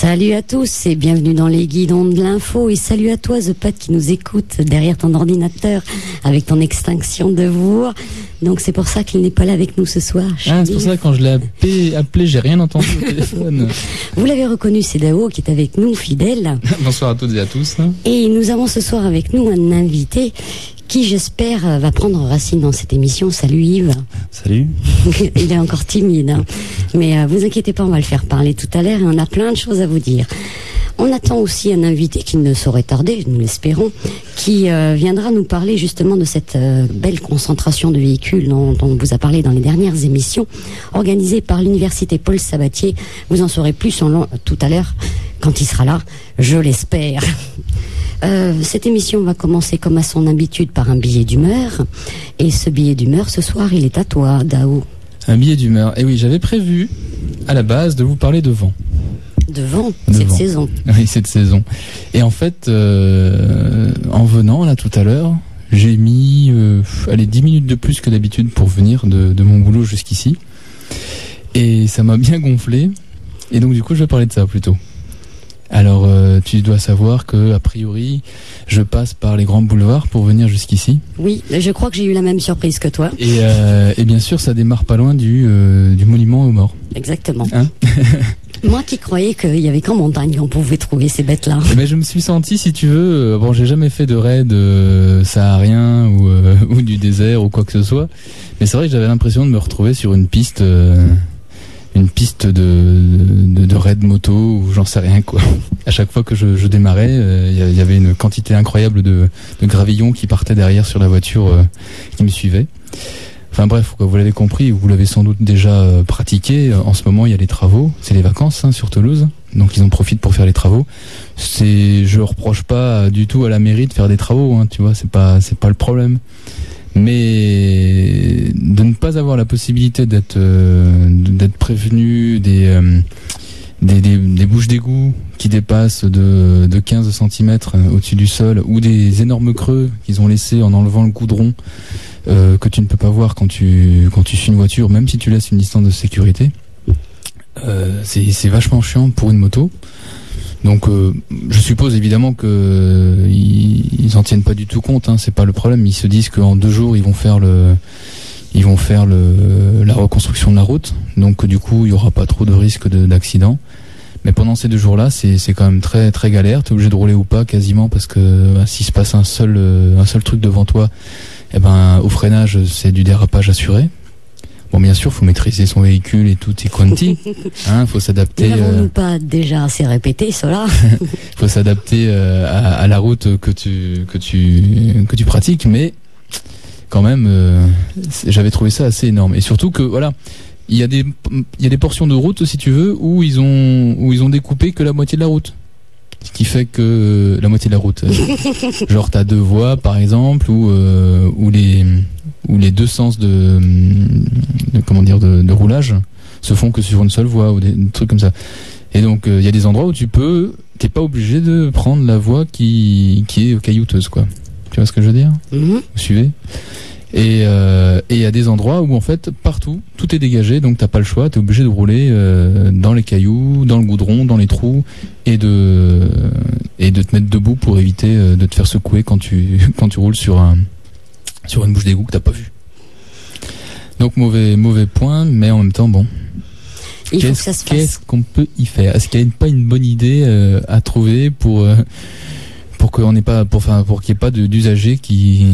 Salut à tous et bienvenue dans les guidons de l'info et salut à toi The Pat qui nous écoute derrière ton ordinateur avec ton extinction de voix. Donc c'est pour ça qu'il n'est pas là avec nous ce soir. Ah, c'est pour ça que quand je l'ai appelé, j'ai rien entendu au téléphone. Vous l'avez reconnu, c'est Dao qui est avec nous, fidèle. Bonsoir à toutes et à tous. Et nous avons ce soir avec nous un invité qui, j'espère, va prendre racine dans cette émission. Salut Yves. Salut. Il est encore timide, hein. Mais vous inquiétez pas, on va le faire parler tout à l'heure et on a plein de choses à vous dire. On attend aussi un invité qui ne saurait tarder, nous l'espérons, qui viendra nous parler justement de cette belle concentration de véhicules dont on vous a parlé dans les dernières émissions, organisée par l'université Paul Sabatier. Vous en saurez plus tout à l'heure quand il sera là, je l'espère. Cette émission va commencer comme à son habitude par un billet d'humeur. Et ce billet d'humeur, ce soir, il est à toi, Dao. Un billet d'humeur. Et oui, j'avais prévu, à la base, de vous parler de vent. De vent, cette saison. Oui, cette saison. Et en fait, en venant, là, tout à l'heure, j'ai mis 10 minutes de plus que d'habitude pour venir de mon boulot jusqu'ici. Et ça m'a bien gonflé. Et donc, du coup, je vais parler de ça plutôt. Alors, tu dois savoir que, a priori, je passe par les grands boulevards pour venir jusqu'ici. Oui, je crois que j'ai eu la même surprise que toi. Et bien sûr, ça démarre pas loin du monument aux morts. Exactement. Hein? Moi qui croyais qu'il y avait qu'en montagne qu'on pouvait trouver ces bêtes-là. Mais je me suis senti, si tu veux, bon, j'ai jamais fait de raid saharien ou du désert ou quoi que ce soit, mais c'est vrai que j'avais l'impression de me retrouver sur une piste de raid moto ou j'en sais rien quoi. À chaque fois que je démarrais, il y avait une quantité incroyable de gravillons qui partaient derrière sur la voiture qui me suivait. Enfin bref, vous l'avez compris, vous l'avez sans doute déjà pratiqué. En ce moment, il y a les travaux, c'est les vacances sur Toulouse, donc ils en profitent pour faire les travaux. Je reproche pas du tout à la mairie de faire des travaux, tu vois, c'est pas le problème. Mais de ne pas avoir la possibilité d'être prévenu des bouches d'égout qui dépassent de 15 cm au-dessus du sol ou des énormes creux qu'ils ont laissés en enlevant le goudron que tu ne peux pas voir quand tu suis une voiture, même si tu laisses une distance de sécurité, c'est vachement chiant pour une moto. Donc je suppose évidemment que ils en tiennent pas du tout compte, c'est pas le problème. Ils se disent qu'en 2 jours ils vont faire la reconstruction de la route, donc du coup il y aura pas trop de risque d'accident. Mais pendant ces 2 jours-là, c'est quand même très très galère. T'es obligé de rouler ou pas quasiment parce que s'il se passe un seul truc devant toi, au freinage c'est du dérapage assuré. Bon, bien sûr, faut maîtriser son véhicule et tout est quanti. Faut s'adapter. N'avons-nous pas déjà assez répété cela? Faut s'adapter à la route que tu pratiques, mais quand même, j'avais trouvé ça assez énorme. Et surtout que voilà, il y a des portions de route, si tu veux, où ils ont découpé que la moitié de la route. Ce qui fait que la moitié de la route, genre t'as 2 voies par exemple, ou les 2 sens de roulage se font que sur une seule voie ou des trucs comme ça. Et donc il y a des endroits où t'es pas obligé de prendre la voie qui est caillouteuse quoi. Tu vois ce que je veux dire? Vous suivez? Et il y a des endroits où en fait partout tout est dégagé, donc t'as pas le choix, t'es obligé de rouler dans les cailloux, dans le goudron, dans les trous et de te mettre debout pour éviter de te faire secouer quand tu roules sur une bouche d'égout que t'as pas vue. Donc mauvais point, mais en même temps bon. Il faut que ça se fasse. Qu'est-ce qu'on peut y faire? Est-ce qu'il n'y a pas une bonne idée à trouver pour qu'il n'y ait pas d'usagers qui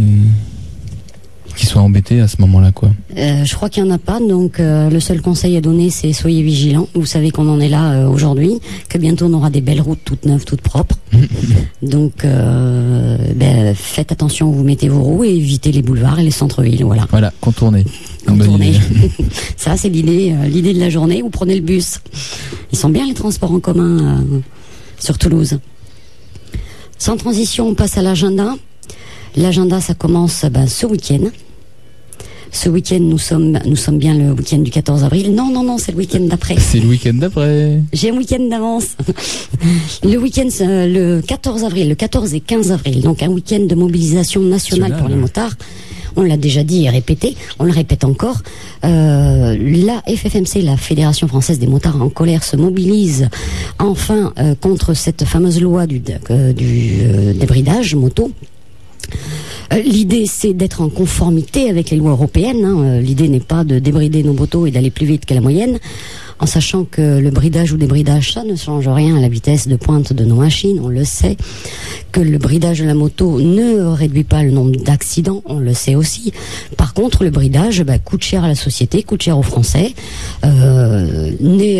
soient embêtés à ce moment-là quoi. Je crois qu'il n'y en a pas, donc le seul conseil à donner c'est soyez vigilants. Vous savez qu'on en est là aujourd'hui, que bientôt on aura des belles routes toutes neuves, toutes propres. Donc faites attention où vous mettez vos roues et évitez les boulevards et les centres-villes. Voilà, contournez. Ça c'est l'idée de la journée. Vous prenez le bus. Ils sont bien les transports en commun sur Toulouse. Sans transition, on passe à l'agenda. L'agenda, ça commence ce week-end. Ce week-end, nous sommes bien le week-end du 14 avril. Non, c'est le week-end d'après. C'est le week-end d'après. J'ai un week-end d'avance. Le week-end, le 14 avril, le 14 et 15 avril. Donc un week-end de mobilisation nationale pour les motards. on l'a déjà dit et répété, on le répète encore, la FFMC, la Fédération Française des Motards en Colère, se mobilise enfin contre cette fameuse loi du débridage moto. L'idée, c'est d'être en conformité avec les lois européennes. L'idée n'est pas de débrider nos motos et d'aller plus vite que la moyenne, en sachant que le bridage ou débridage, ça ne change rien à la vitesse de pointe de nos machines, on le sait. Que le bridage de la moto ne réduit pas le nombre d'accidents, on le sait aussi. Par contre, le bridage coûte cher à la société, coûte cher aux Français, de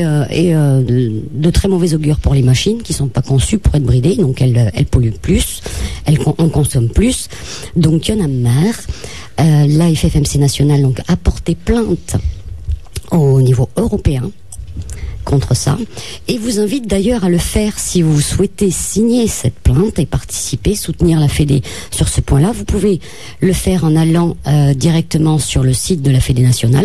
très mauvais augure pour les machines qui sont pas conçues pour être bridées, donc elles polluent plus, on consomme plus. Donc il y en a marre. La FFMC nationale donc a porté plainte au niveau européen contre ça, et vous invite d'ailleurs à le faire si vous souhaitez signer cette plainte et participer, soutenir la Fédé sur ce point-là. Vous pouvez le faire en allant directement sur le site de la Fédé nationale.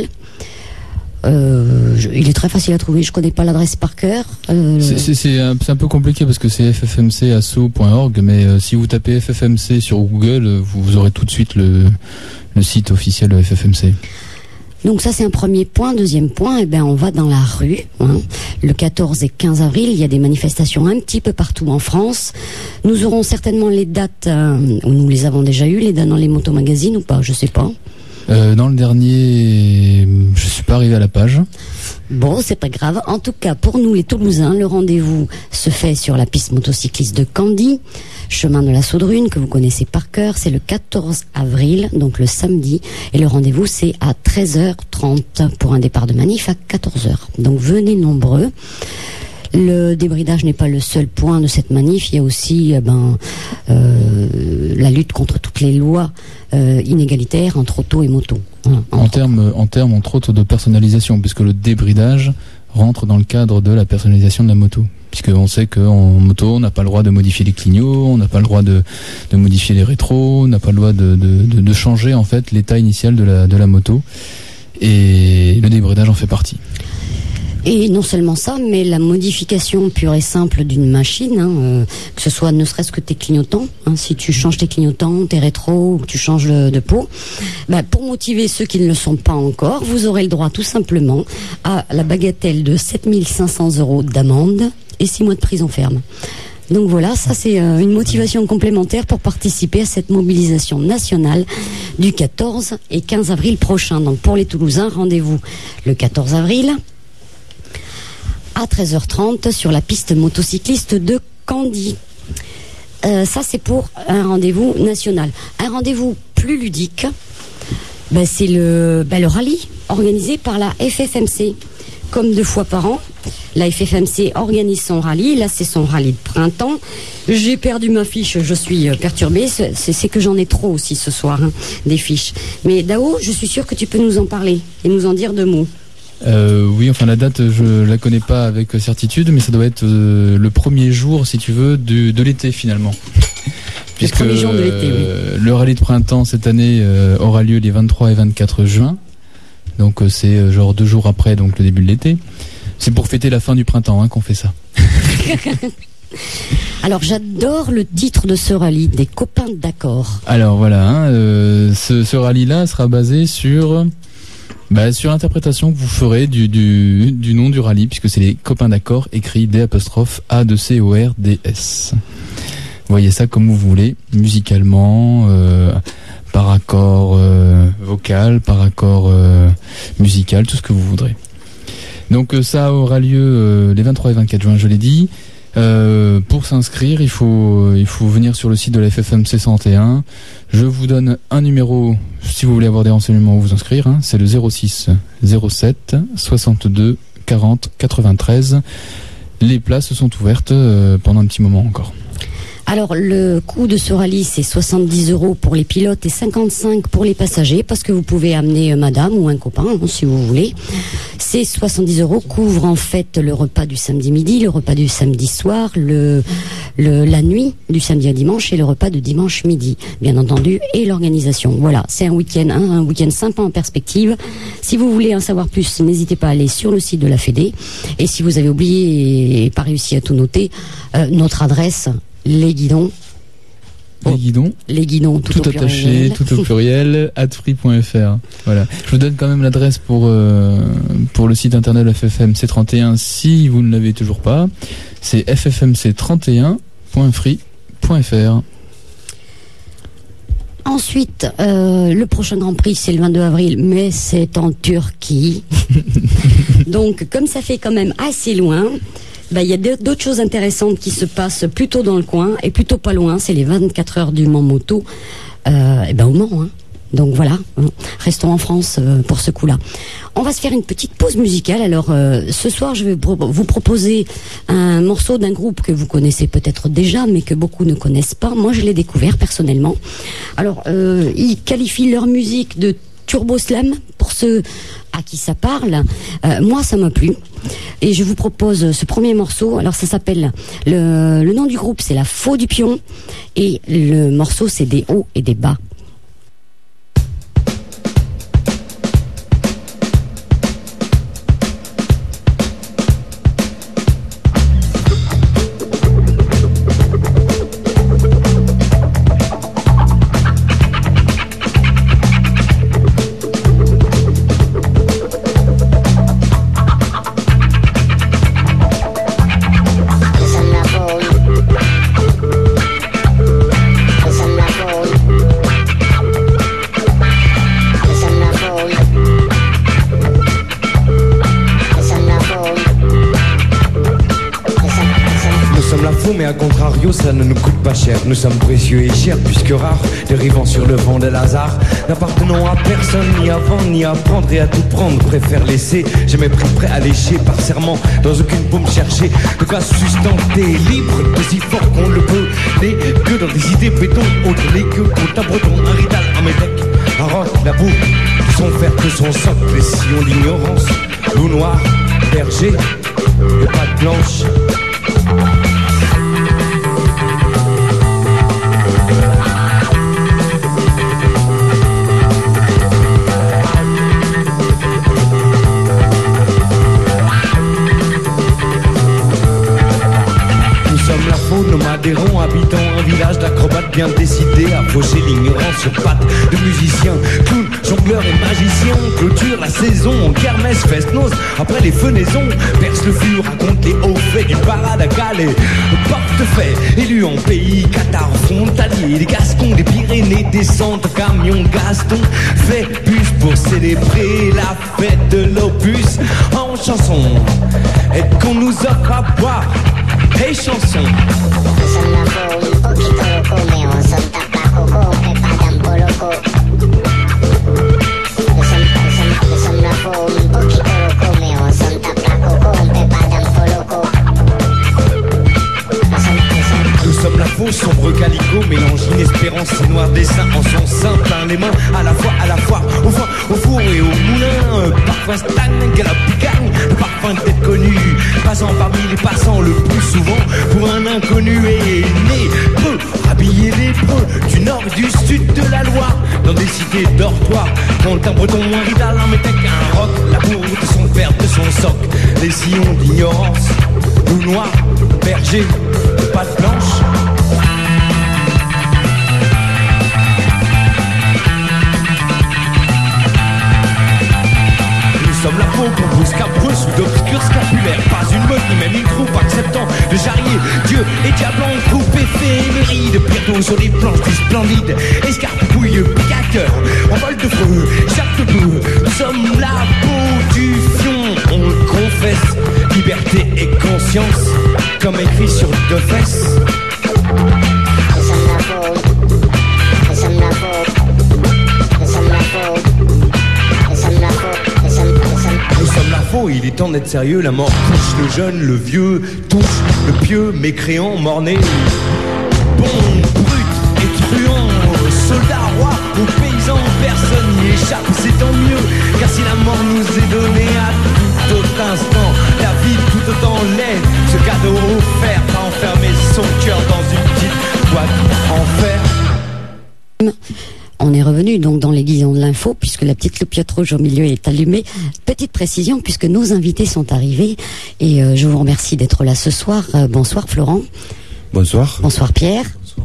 Il est très facile à trouver, je connais pas l'adresse par cœur. C'est un peu compliqué parce que c'est ffmcasso.org, mais si vous tapez FFMC sur Google, vous aurez tout de suite le site officiel de FFMC. Donc ça, c'est un premier point. Deuxième point, on va dans la rue. Le 14 et 15 avril, il y a des manifestations un petit peu partout en France. Nous aurons certainement les dates, ou nous les avons déjà eues, les dates dans les motomagazines ou pas, je sais pas. Dans le dernier, je suis pas arrivé à la page. Bon, c'est pas grave. En tout cas, pour nous les Toulousains, le rendez-vous se fait sur la piste motocycliste de Candy, chemin de la Saudrune, que vous connaissez par cœur. C'est le 14 avril, donc le samedi. Et le rendez-vous, c'est à 13h30 pour un départ de manif à 14h. Donc venez nombreux. Le débridage n'est pas le seul point de cette manif. Il y a aussi la lutte contre toutes les lois inégalitaires entre auto et moto. En termes entre autres de personnalisation, puisque le débridage rentre dans le cadre de la personnalisation de la moto. Puisqu'on sait qu'en moto, on n'a pas le droit de modifier les clignots, on n'a pas le droit de modifier les rétros, on n'a pas le droit de changer en fait l'état initial de la moto. Et le débridage en fait partie. Et non seulement ça, mais la modification pure et simple d'une machine, que ce soit ne serait-ce que tes clignotants, si tu changes tes clignotants, tes rétros, ou que tu changes de peau, pour motiver ceux qui ne le sont pas encore, vous aurez le droit tout simplement à la bagatelle de 7 500 € d'amende et 6 mois de prison ferme. Donc voilà, ça c'est une motivation complémentaire pour participer à cette mobilisation nationale du 14 et 15 avril prochain. Donc pour les Toulousains, rendez-vous le 14 avril à 13h30 sur la piste motocycliste de Candy. Ça c'est pour un rendez-vous national. Un rendez-vous plus ludique, c'est le rallye organisé par la FFMC. Comme 2 fois par an, la FFMC organise son rallye. Là, c'est son rallye de printemps. J'ai perdu ma fiche, je suis perturbée. C'est que j'en ai trop aussi ce soir, des fiches. Mais Dao, je suis sûre que tu peux nous en parler et nous en dire 2 mots. Oui, enfin la date, je la connais pas avec certitude, mais ça doit être le premier jour, si tu veux, de l'été finalement. Puisque le premier jour de l'été, oui. Le rallye de printemps cette année aura lieu les 23 et 24 juin. Donc c'est genre 2 jours après donc le début de l'été. C'est pour fêter la fin du printemps qu'on fait ça. Alors j'adore le titre de ce rallye, des copains d'accord. Alors voilà, ce rallye-là sera basé sur l'interprétation que vous ferez du nom du rallye, puisque c'est les copains d'accord écrit D''A2CORDS. Voyez ça comme vous voulez, musicalement, par accord vocal, par accord musical, tout ce que vous voudrez. Donc ça aura lieu les 23 et 24 juin, je l'ai dit. Pour s'inscrire, il faut venir sur le site de la FFMC 101. Je vous donne un numéro si vous voulez avoir des renseignements ou vous inscrire. C'est le 06 07 62 40 93. Les places sont ouvertes pendant un petit moment encore. Alors le coût de ce rallye, c'est 70 € pour les pilotes et 55 pour les passagers, parce que vous pouvez amener madame ou un copain si vous voulez. Ces 70 € couvrent en fait le repas du samedi midi, le repas du samedi soir, la nuit du samedi à dimanche et le repas de dimanche midi, bien entendu, et l'organisation. Voilà, c'est un week-end sympa en perspective. Si vous voulez en savoir plus, n'hésitez pas à aller sur le site de la Fédé. Et si vous avez oublié et pas réussi à tout noter, notre adresse, les guidons, Les guidons. Les guidons, tout au attaché, tout au pluriel, @free.fr. Voilà. Je vous donne quand même l'adresse pour le site internet FFMC31 si vous ne l'avez toujours pas. C'est ffmc31.free.fr. Ensuite, le prochain Grand Prix, c'est le 22 avril, mais c'est en Turquie. Donc, comme ça fait quand même assez loin, il y a d'autres choses intéressantes qui se passent plutôt dans le coin et plutôt pas loin. C'est les 24 heures du Mans Moto, au Mans. Hein. Donc voilà, restons en France pour ce coup-là. On va se faire une petite pause musicale. Alors ce soir, je vais vous proposer un morceau d'un groupe que vous connaissez peut-être déjà, mais que beaucoup ne connaissent pas. Moi, je l'ai découvert personnellement. Alors, ils qualifient leur musique de Turbo Slam pour ceux à qui ça parle. Moi, ça m'a plu. Et je vous propose ce premier morceau. Alors, ça s'appelle... Le nom du groupe, c'est La Faux du Pion. Et le morceau, c'est des hauts et des bas. Mais à contrario, ça ne nous coûte pas cher. Nous sommes précieux et chers, puisque rares, dérivant sur le vent de hasard, n'appartenons à personne, ni à vendre, ni à prendre et à tout prendre. Préfère laisser, jamais pris prêt à lécher par serment, dans aucune paume chercher, de quoi sustenter, libre, aussi fort qu'on le peut, les que dans des idées béton, autres les que pour un breton, un rital, un médec, un roc, la boue, son fer que son socle, les sillons d'ignorance, loup noir, berger, et pattes blanches. Nos adhérents habitant un village d'acrobates bien décidés à faucher l'ignorance sur pattes de musiciens, clowns, jongleurs et magiciens. Clôture la saison en kermesse, fest-noz. Après les fenaisons, perce le flux, raconte les hauts faits du parade à Calais. Portefeuille, élu en pays, Qatar, frontalier, des Gascons, des Pyrénées, descente, camion, Gaston. Fait bus pour célébrer la fête de l'opus en chanson. Et qu'on nous offre à boire. Hey chanson. Nous sommes la faux, un poquito loco, mais on s'en tape la coco, on fait pas d'ampo loco. Nous sommes la faux, un poquito loco, mais on s'en tape la coco, on fait pas d'ampo loco. Nous sommes la faux, sombre calico, mélange inespérance et noir dessin en son sein, plein les mains à la fois, au foin, au four et au moulin. Parfois stagne, galapicagne, le parfum d'être connu, passant parmi les passants le plus souvent pour un inconnu et né peu, habillé lépreux du nord et du sud de la Loire, dans des cités dortoirs, quand un breton, un rital, un métèque, un roc, la bourre de son père, de son socle, les sillons d'ignorance, loup noir, berger, pattes blanches. Nous sommes la peau pour vous scabreux sous d'obscurs scapulaires. Pas une mode ni même une troupe acceptant de jarrier Dieu et diable en groupe éphémérie de Pierrot sur les planches plus splendides. Escarpouilleux, piquateur, en vol de feu, chaque peu. Nous sommes la peau du fion, on le confesse. Liberté et conscience, comme écrit sur deux fesses. Nous sommes la faux, nous sommes la faux, nous sommes la faux, nous sommes la faux. Nous sommes la faux, il est temps d'être sérieux. La mort touche le jeune, le vieux, touche le pieux, mécréant, morné. Bon, brut et truand, soldat, roi ou paysan, personne n'y échappe, c'est tant mieux. Car si la mort nous est donnée à tout autre instant, la vie tout autant l'est. Ce cadeau offert à enfermer son cœur dans une petite boîte en fer. On est revenu donc dans les guidons de l'info, puisque la petite loupiote rouge au milieu est allumée. Petite précision, puisque nos invités sont arrivés, et je vous remercie d'être là ce soir. Bonsoir Florent. Bonsoir. Bonsoir Pierre. Bonsoir.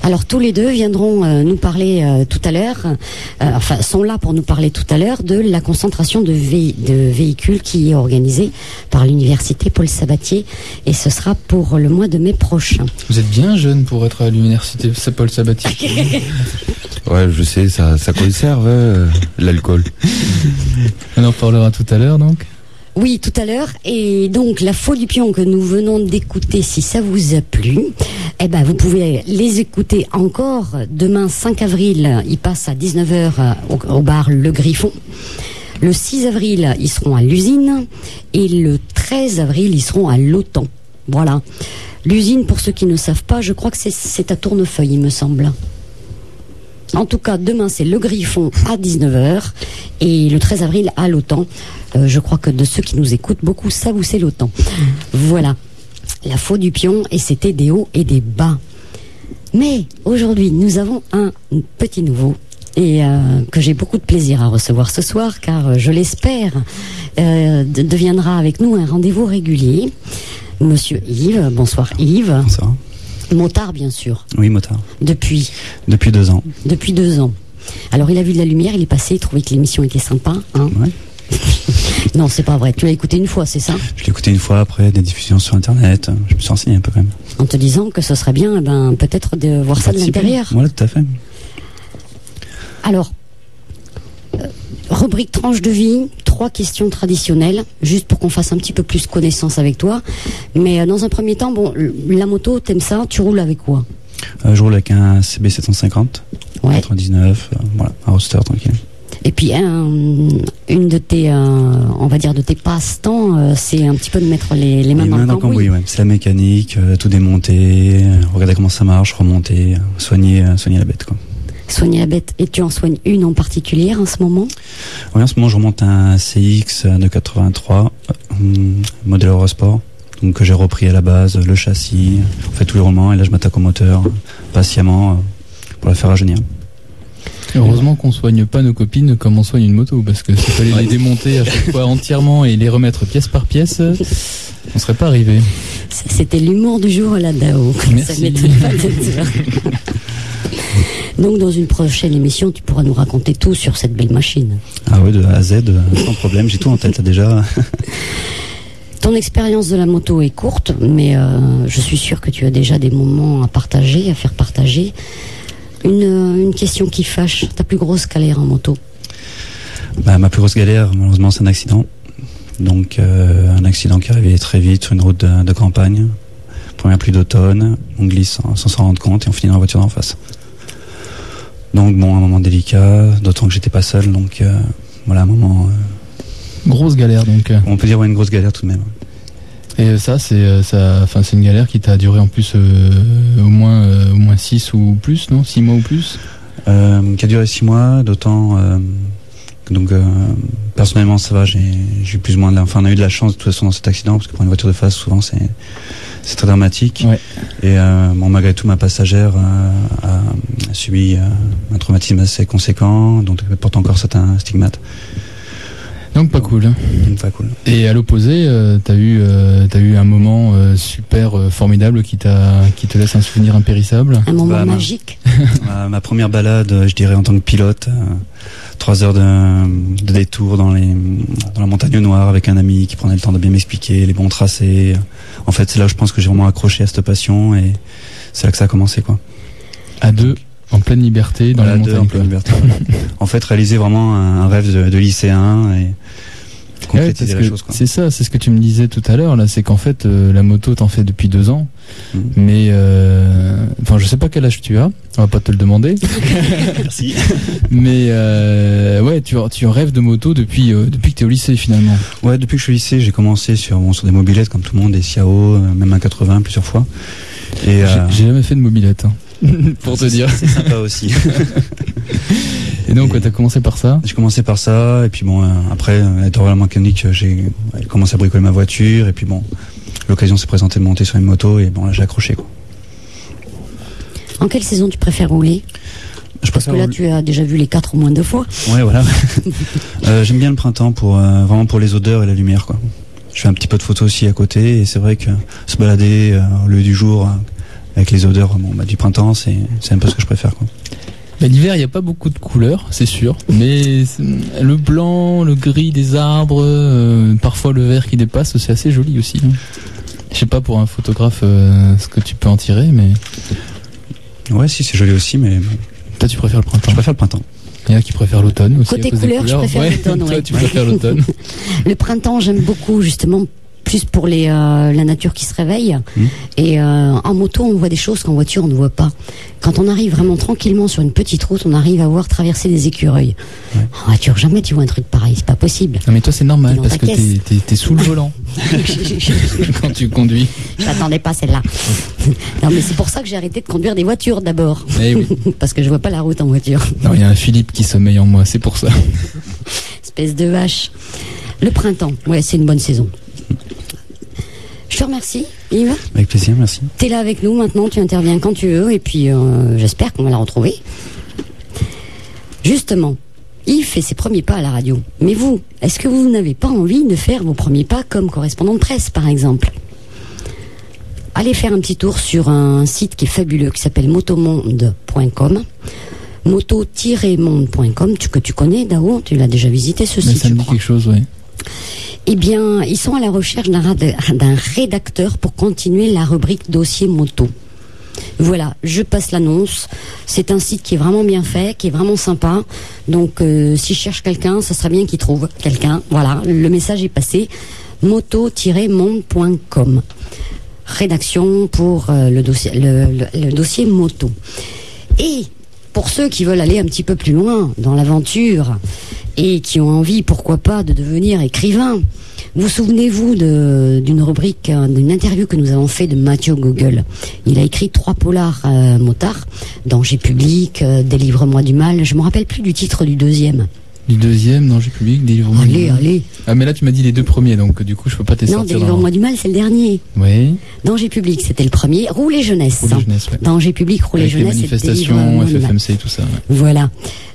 Alors tous les deux viendront nous parler tout à l'heure, sont là pour nous parler tout à l'heure de la concentration de véhicules qui est organisée par l'université Paul Sabatier, et ce sera pour le mois de mai prochain. Vous êtes bien jeune pour être à l'université Paul Sabatier. Ouais, je sais, ça conserve l'alcool. On en parlera tout à l'heure donc. Oui, tout à l'heure. Et donc, la Faux du Pion que nous venons d'écouter, si ça vous a plu, vous pouvez les écouter encore. Demain, 5 avril, ils passent à 19h au bar Le Griffon. Le 6 avril, ils seront à l'usine. Et le 13 avril, ils seront à l'Autan. Voilà. L'usine, pour ceux qui ne savent pas, je crois que c'est à Tournefeuille, il me semble. En tout cas, demain, c'est Le Griffon à 19h et le 13 avril à l'Autan. Je crois que de ceux qui nous écoutent, beaucoup savent où c'est l'Autan. Voilà, la Faux du Pion, et c'était des hauts et des bas. Mais aujourd'hui, nous avons un petit nouveau et que j'ai beaucoup de plaisir à recevoir ce soir, car je l'espère, deviendra avec nous un rendez-vous régulier. Monsieur Yves, bonsoir Yves. Bonsoir. Motard, bien sûr. Oui, motard. Depuis 2 ans. Depuis 2 ans. Alors, il a vu de la lumière, il est passé, il trouvait que l'émission était sympa. Hein. Ouais. Non, c'est pas vrai. Tu l'as écouté une fois, c'est ça? Je l'ai écouté une fois après des diffusions sur Internet. Je me suis renseigné un peu quand même. En te disant que ce serait bien, peut-être de voir ça de l'intérieur. Voilà, tout à fait. Alors, rubrique tranche de vie, 3 questions traditionnelles, juste pour qu'on fasse un petit peu plus connaissance avec toi. Mais dans un premier temps, la moto, t'aimes ça? Tu roules avec quoi? Je roule avec un CB 750, ouais. 99, voilà, un roadster tranquille. Et puis une de tes, on va dire de tes passe-temps, c'est un petit peu de mettre les mains dans le cambouis. Ouais. C'est la mécanique, tout démonter, regarder comment ça marche, remonter, soigner la bête, quoi. Soigner la bête. Et tu en soignes une en particulier en ce moment? Oui, en ce moment je remonte un CX de 83, modèle Eurosport, donc que j'ai repris à la base, le châssis, on fait tous les roulements, et là je m'attaque au moteur patiemment pour la faire rajeunir. Heureusement qu'on soigne pas nos copines comme on soigne une moto, parce que s'il fallait les démonter à chaque fois entièrement et les remettre pièce par pièce, on serait pas arrivé. C'était l'humour du jour à la DAO. Merci. Ça m'étonne pas de toi. Donc dans une prochaine émission, tu pourras nous raconter tout sur cette belle machine. Ah oui, de A à Z, sans problème, j'ai tout en tête là déjà. Ton expérience de la moto est courte, mais je suis sûr que tu as déjà des moments à partager, à faire partager. Une question qui fâche, ta plus grosse galère en moto? Ma plus grosse galère, malheureusement, c'est un accident. Donc un accident qui est arrivé très vite sur une route de campagne. Première pluie d'automne, on glisse sans s'en rendre compte et on finit dans la voiture d'en face. Donc un moment délicat, d'autant que j'étais pas seul, donc voilà, un moment... Grosse galère donc. On peut dire une grosse galère tout de même. Et ça, c'est une galère qui t'a duré en plus au moins 6 ou plus, non? 6 mois ou plus? Qui a duré 6 mois, d'autant... donc personnellement ça va, j'ai eu plus ou moins on a eu de la chance de toute façon dans cet accident, parce que pour une voiture de face souvent c'est très dramatique. Ouais. Et malgré tout ma passagère a subi un traumatisme assez conséquent, donc elle porte encore certains stigmates. Donc pas cool. Pas cool. Et à l'opposé, t'as eu un moment super formidable qui te laisse un souvenir impérissable. Un moment magique. Ma première balade, je dirais en tant que pilote, 3 heures de détour dans la montagne noire avec un ami qui prenait le temps de bien m'expliquer les bons tracés. En fait, c'est là où je pense que j'ai vraiment accroché à cette passion, et c'est là que ça a commencé, quoi. À 2. En pleine liberté, dans la montagne. En pleine liberté. En fait, réaliser vraiment un rêve de lycéen et concrétiser la chose, quoi. C'est ça, c'est ce que tu me disais tout à l'heure, là, c'est qu'en fait, la moto, t'en fais depuis 2 ans. Mais, je sais pas quel âge tu as, on va pas te le demander. Merci. Mais, ouais, tu rêves de moto depuis que t'es au lycée, finalement. Ouais, depuis que je suis au lycée, j'ai commencé sur des mobilettes, comme tout le monde, des Xiao, même un 80 plusieurs fois. Et, j'ai jamais fait de mobilette, hein. Pour te dire. C'est sympa aussi. Et donc, t'as commencé par ça? J'ai commencé par ça, et puis après, être la mécanique, j'ai commencé à bricoler ma voiture, et puis l'occasion s'est présentée de monter sur une moto, et là, j'ai accroché, quoi. En quelle saison tu préfères rouler? Parce que là, tu as déjà vu les 4 au moins 2 fois. Ouais, voilà. J'aime bien le printemps vraiment pour les odeurs et la lumière, quoi. Je fais un petit peu de photos aussi à côté, et c'est vrai que se balader au lieu du jour, avec les odeurs du printemps, c'est un peu ce que je préfère, quoi. L'hiver, il n'y a pas beaucoup de couleurs, c'est sûr, mais le blanc, le gris des arbres, parfois le vert qui dépasse, c'est assez joli aussi. Hein. Je sais pas pour un photographe ce que tu peux en tirer, mais... Ouais, si, c'est joli aussi, mais... Toi, tu préfères le printemps. Je préfère le printemps. Il y en a qui préfèrent l'automne aussi. Côté couleur, je préfère l'automne. Toi, tu préfères l'automne. Le printemps, j'aime beaucoup, justement, plus pour la nature qui se réveille. Et en moto, on voit des choses qu'en voiture, on ne voit pas. Quand on arrive vraiment tranquillement sur une petite route, on arrive à voir traverser des écureuils. Ouais. En voiture, jamais tu vois un truc pareil, c'est pas possible. Non mais toi c'est normal parce que t'es sous le volant quand tu conduis. J'attendais pas celle-là. Non mais c'est pour ça que j'ai arrêté de conduire des voitures d'abord. Eh oui. Parce que je vois pas la route en voiture. Non, il y a un Philippe qui sommeille en moi, c'est pour ça. Espèce de vache. Le printemps, ouais, c'est une bonne saison. Je te remercie, Yves. Avec plaisir, merci. T'es là avec nous maintenant, tu interviens quand tu veux, et puis j'espère qu'on va la retrouver. Justement, Yves fait ses premiers pas à la radio. Mais vous, est-ce que vous n'avez pas envie de faire vos premiers pas comme correspondant de presse, par exemple ? Allez faire un petit tour sur un site qui est fabuleux, qui s'appelle motomonde.com. moto-monde.com, que tu connais, Dao, tu l'as déjà visité ce site, ça me dit quelque chose, oui. Eh bien, ils sont à la recherche d'un rédacteur pour continuer la rubrique dossier moto. Voilà, je passe l'annonce. C'est un site qui est vraiment bien fait, qui est vraiment sympa. Donc, si je cherche quelqu'un, ça serait bien qu'il trouve quelqu'un. Voilà, le message est passé. moto-monde.com. Rédaction pour le dossier moto. Et pour ceux qui veulent aller un petit peu plus loin dans l'aventure et qui ont envie, pourquoi pas, de devenir écrivain, vous souvenez-vous d'une rubrique, d'une interview que nous avons fait de Mathieu Gogol. Il a écrit 3 polars motards, Danger public, Délivre-moi du mal. Je me rappelle plus du titre du deuxième. Du deuxième, Danger public, Délivre-moi du mal. Allez. Ah mais là tu m'as dit les 2 premiers, donc du coup je peux pas te sortir. Non, Délivre-moi du mal, c'est le dernier. Oui. Danger public, c'était le premier. Rouler jeunesse. Rouler jeunesse, ouais. Danger public, Rouler avec jeunesse. Les manifestations, FFMC, tout ça. Ouais. Voilà.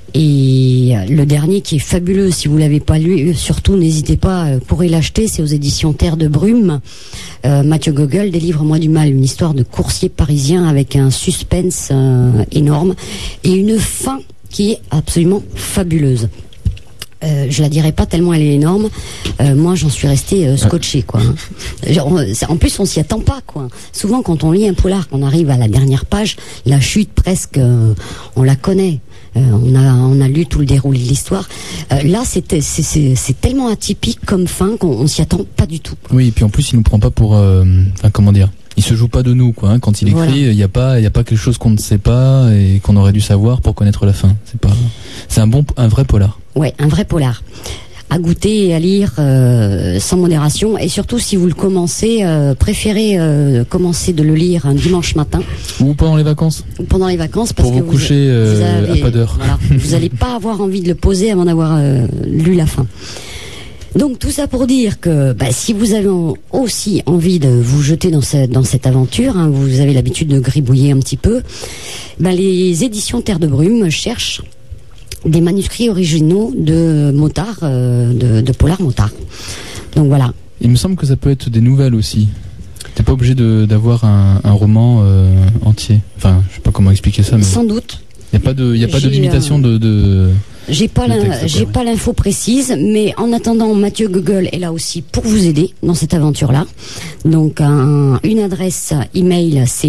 Et le dernier qui est fabuleux, si vous l'avez pas lu, surtout n'hésitez pas, pourrez l'acheter, c'est aux éditions Terre de Brume. Mathieu Gogol, Délivre-moi du mal, une histoire de coursier parisien avec un suspense énorme et une fin qui est absolument fabuleuse. Je la dirai pas tellement elle est énorme. Moi, j'en suis restée scotchée, quoi. En plus, on s'y attend pas, quoi. Souvent, quand on lit un polar, qu'on arrive à la dernière page, la chute presque, on la connaît. On a lu tout le déroulé de l'histoire. Là, c'est tellement atypique comme fin qu'on s'y attend pas du tout, quoi. Oui, et puis en plus, il nous prend pas pour, comment dire. Il se joue pas de nous, quoi. Hein. Quand il écrit, voilà. il y a pas quelque chose qu'on ne sait pas et qu'on aurait dû savoir pour connaître la fin. C'est un vrai polar. Ouais, un vrai polar. À goûter et à lire sans modération. Et surtout, si vous le commencez, préférez commencer de le lire un dimanche matin. Ou pendant les vacances. Ou pendant les vacances, parce pour que vous coucher à pas d'heure. Voilà, vous n'allez pas avoir envie de le poser avant d'avoir lu la fin. Donc tout ça pour dire que si vous avez aussi envie de vous jeter dans cette aventure, hein, vous avez l'habitude de gribouiller un petit peu, les éditions Terre de Brume cherchent des manuscrits originaux de motards, de polars motards. Donc voilà. Il me semble que ça peut être des nouvelles aussi. T'es pas obligé d'avoir un roman entier. Enfin, je sais pas comment expliquer ça, mais sans doute. Il y a pas de limitation de J'ai pas l'info précise, mais en attendant, Mathieu Gogol est là aussi pour vous aider dans cette aventure-là. Donc une adresse email, c'est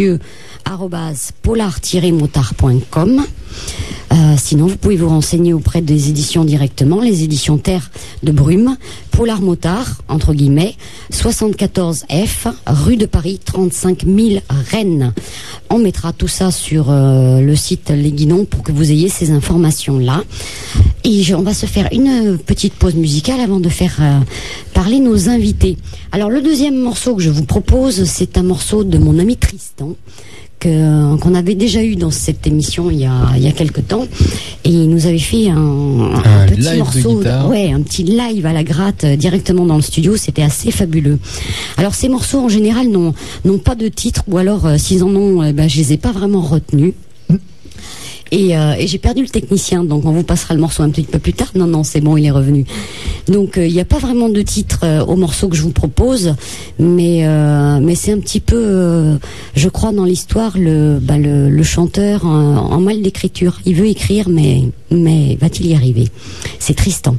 mathieu@polar-motard.com. Sinon, vous pouvez vous renseigner auprès des éditions directement, les éditions Terre de Brume, Polar Motard, entre guillemets, 74 F, rue de Paris, 35 000 Rennes. On mettra tout ça sur le site Les Guidons pour que vous ayez ces informations-là. Et on va se faire une petite pause musicale avant de faire parler nos invités. Alors, le deuxième morceau que je vous propose, c'est un morceau de mon ami Tristan, qu'on avait déjà eu dans cette émission il y a quelque temps, et il nous avait fait un petit morceau, un petit live à la gratte directement dans le studio. C'était assez fabuleux. Alors ces morceaux en général n'ont pas de titre, ou alors s'ils en ont, je les ai pas vraiment retenus. Et j'ai perdu le technicien, donc on vous passera le morceau un petit peu plus tard. Non, c'est bon, il est revenu. Donc il n'y a pas vraiment de titre au morceau que je vous propose, mais c'est un petit peu, je crois, dans l'histoire, le chanteur en mal d'écriture. Il veut écrire, mais va-t-il y arriver? C'est Tristan.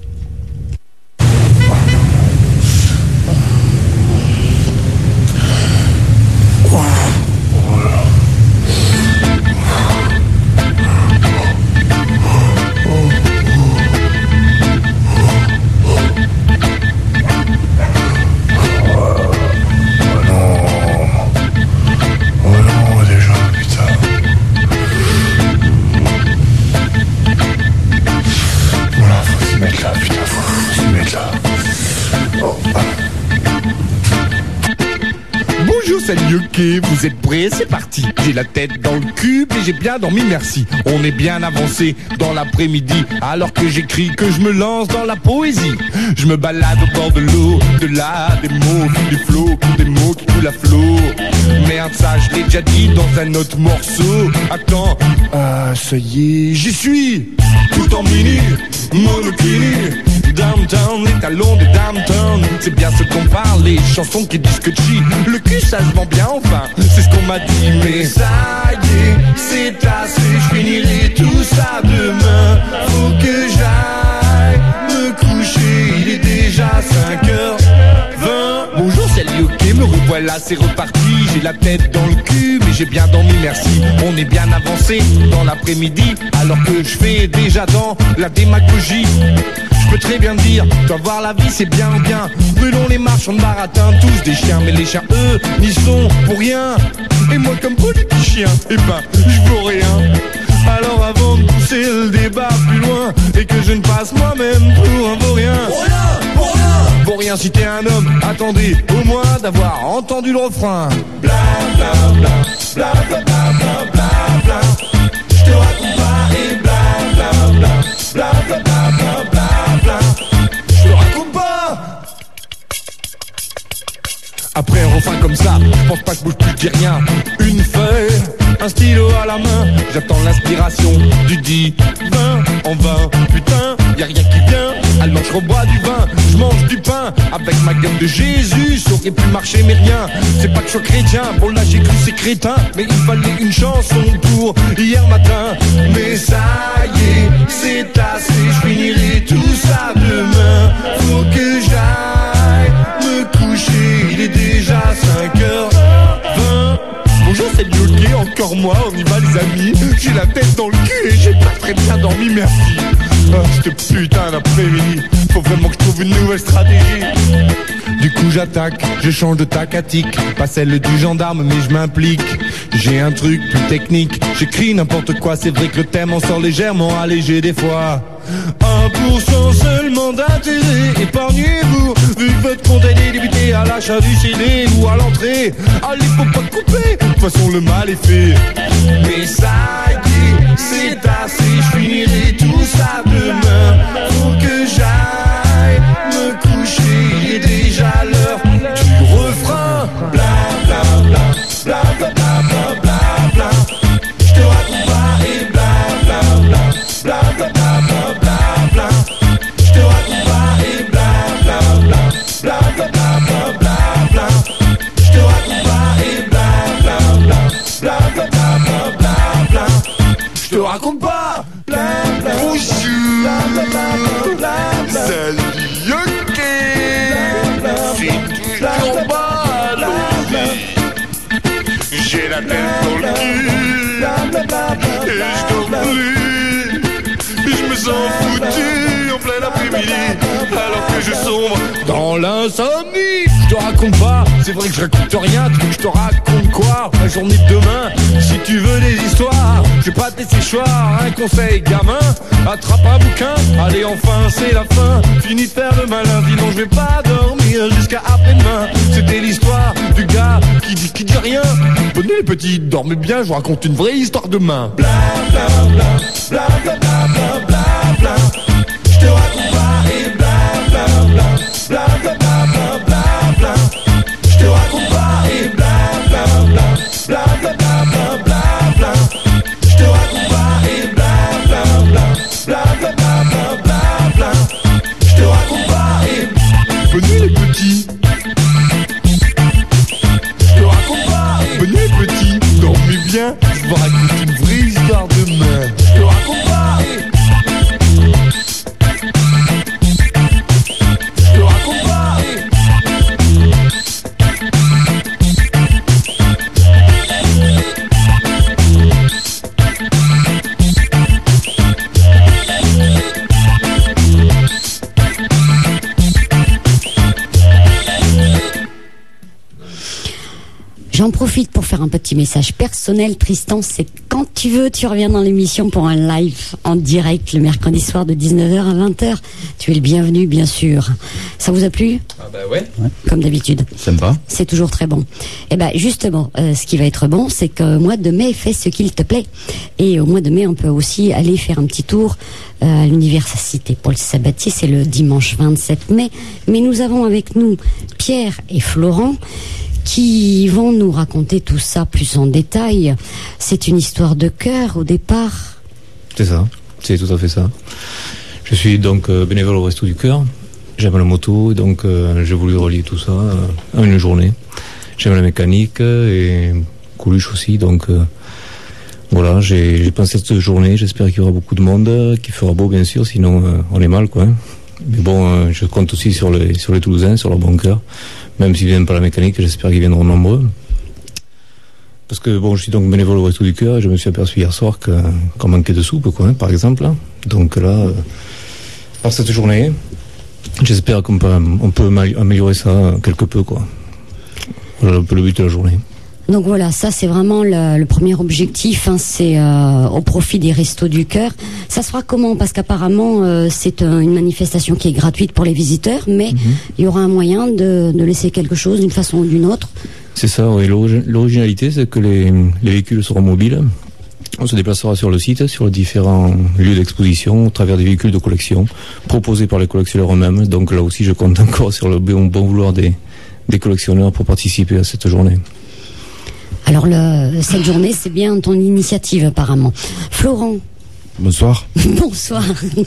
Salut, ok, vous êtes prêts, c'est parti. J'ai la tête dans le cul et j'ai bien dormi, merci. On est bien avancé dans l'après-midi, alors que j'écris, que je me lance dans la poésie. Je me balade au bord de l'eau, de là, des mots, des flots, des mots qui coulent à flot. Merde, ça je l'ai déjà dit dans un autre morceau. Attends, ça y est, j'y suis. Tout en mini, monokini. Downtown, les talons de downtown. C'est bien ce qu'on parle, les chansons qui disent que chi. Le cul ça se vend bien enfin, c'est ce qu'on m'a dit. Mais ça y est, c'est assez, je finirai tout ça demain. Faut que j'aille me coucher, il est déjà 5h20. Bonjour, salut, ok, me revoilà, c'est reparti. J'ai la tête dans le cul, mais j'ai bien dormi, merci. On est bien avancé dans l'après-midi, alors que je fais déjà dans la démagogie. Je peux très bien dire, toi voir la vie c'est bien bien. Brûlons les marchands de baratin, tous des chiens. Mais les chiens eux, n'y sont pour rien. Et moi comme politicien, eh ben, je vaux rien. Alors avant de pousser le débat plus loin, et que je ne passe moi-même pour un vaurien. Pour rien si t'es un homme, attendez au moins d'avoir entendu le refrain. Bla bla bla, bla bla bla bla bla bla. Je te raconte pas et bla bla bla, bla bla bla bla bla bla. Je te raconte pas. Après un refrain comme ça, je pense pas que je bouge plus, je dis rien. Une feuille, un stylo à la main, j'attends l'inspiration du divin en vain. Putain, y'a rien qui vient, alors je rebois du vin, je mange du pain avec ma gueule de Jésus. Ça aurait pu marcher mais rien, c'est pas que je sois chrétien. Bon là j'ai cru c'est crétin, mais il fallait une chanson pour hier matin. Mais ça y est, c'est assez, je finirai tout ça demain. Faut que j'aille me coucher, il est déjà 5h20. Bonjour, c'est Yogi, encore moi, on y va les amis. J'ai la tête dans le cul et j'ai pas très bien dormi, merci. Cette putain d'après-midi, faut vraiment que je trouve une nouvelle stratégie. Du coup j'attaque, je change de tactique. Pas celle du gendarme mais je m'implique. J'ai un truc plus technique, j'écris n'importe quoi. C'est vrai que le thème en sort légèrement allégé des fois. 1% seulement d'intérêt, épargnez-vous. Vu que votre compte est limité à l'achat du CD ou à l'entrée. Allez, faut pas couper, de toute façon le mal est fait. Mais ça y est, c'est assez, je finirai tout ça demain. Faut que j'aille me coucher, il est déjà l'heure du refrain. Bla bla bla, bla bla bla bla bla. Je te raconte pas et bla bla bla, bla bla bla bla bla. Je te raconte pas et bla bla bla, bla bla bla bla bla. Je te raconte pas et bla bla bla, bla bla bla bla bla. Je te raconte pas, bla bla. Bonjour, salut, ok. C'est toujours mal. J'ai la tête dans le cul et je dors plus. Je me sens foutu en plein après-midi alors que je sombre dans l'insomnie. Je te raconte pas, c'est vrai que je raconte rien. Tu veux que je te raconte quoi? La journée de demain, si tu veux des histoires, je vais pas te laisser choix. Un conseil gamin, attrape un bouquin. Allez enfin c'est la fin, fini de faire le malin. Sinon je vais pas dormir jusqu'à après-demain. C'était l'histoire du gars qui dit rien. Bonne nuit les petits, dormez bien, je vous raconte une vraie histoire demain. Bla bla bla, bla bla bla bla bla. Je te raconte pas et bla bla bla, bla bla bla bla bla. Je te raconte pas et bla bla bla, bla bla bla bla bla. Je te raconte pas J'en profite pour faire un petit message personnel. Tristan, c'est quand tu veux, tu reviens dans l'émission pour un live en direct le mercredi soir de 19h à 20h. Tu es le bienvenu, bien sûr. Ça vous a plu ? Ah bah ouais. Comme d'habitude. Sympa. C'est toujours très bon. Et ben justement, ce qui va être bon, c'est qu'au mois de mai, fais ce qu'il te plaît. Et au mois de mai, on peut aussi aller faire un petit tour à l'université Paul Sabatier. C'est le dimanche 27 mai. Mais nous avons avec nous Pierre et Florent qui vont nous raconter tout ça plus en détail. C'est une histoire de cœur au départ. C'est ça, c'est tout à fait ça. Je suis donc bénévole au Resto du Cœur. J'aime la moto, donc j'ai voulu relier tout ça en une journée. J'aime la mécanique et Coluche aussi, donc voilà, j'ai pensé à cette journée. J'espère qu'il y aura beaucoup de monde, qu'il fera beau bien sûr, sinon on est mal quoi. Mais bon, je compte aussi sur les Toulousains, sur leur bon cœur. Même s'ils viennent pas la mécanique, j'espère qu'ils viendront nombreux. Parce que bon, je suis donc bénévole au Resto du Cœur et je me suis aperçu hier soir qu'on manquait de soupe, quoi, par exemple. Donc là, par cette journée, j'espère qu'on peut améliorer ça quelque peu, quoi. Voilà un peu le but de la journée. Donc voilà, ça c'est vraiment le premier objectif, hein, c'est au profit des Restos du Cœur. Ça sera comment ? Parce qu'apparemment c'est une manifestation qui est gratuite pour les visiteurs, mais il y aura un moyen de laisser quelque chose d'une façon ou d'une autre. C'est ça, oui. L'originalité, c'est que les véhicules seront mobiles. On se déplacera sur le site, sur les différents lieux d'exposition, au travers des véhicules de collection, proposés par les collectionneurs eux-mêmes. Donc là aussi, je compte encore sur le bon vouloir des collectionneurs pour participer à cette journée. Alors cette journée, c'est bien ton initiative apparemment. Florent. Bonsoir. Bonsoir.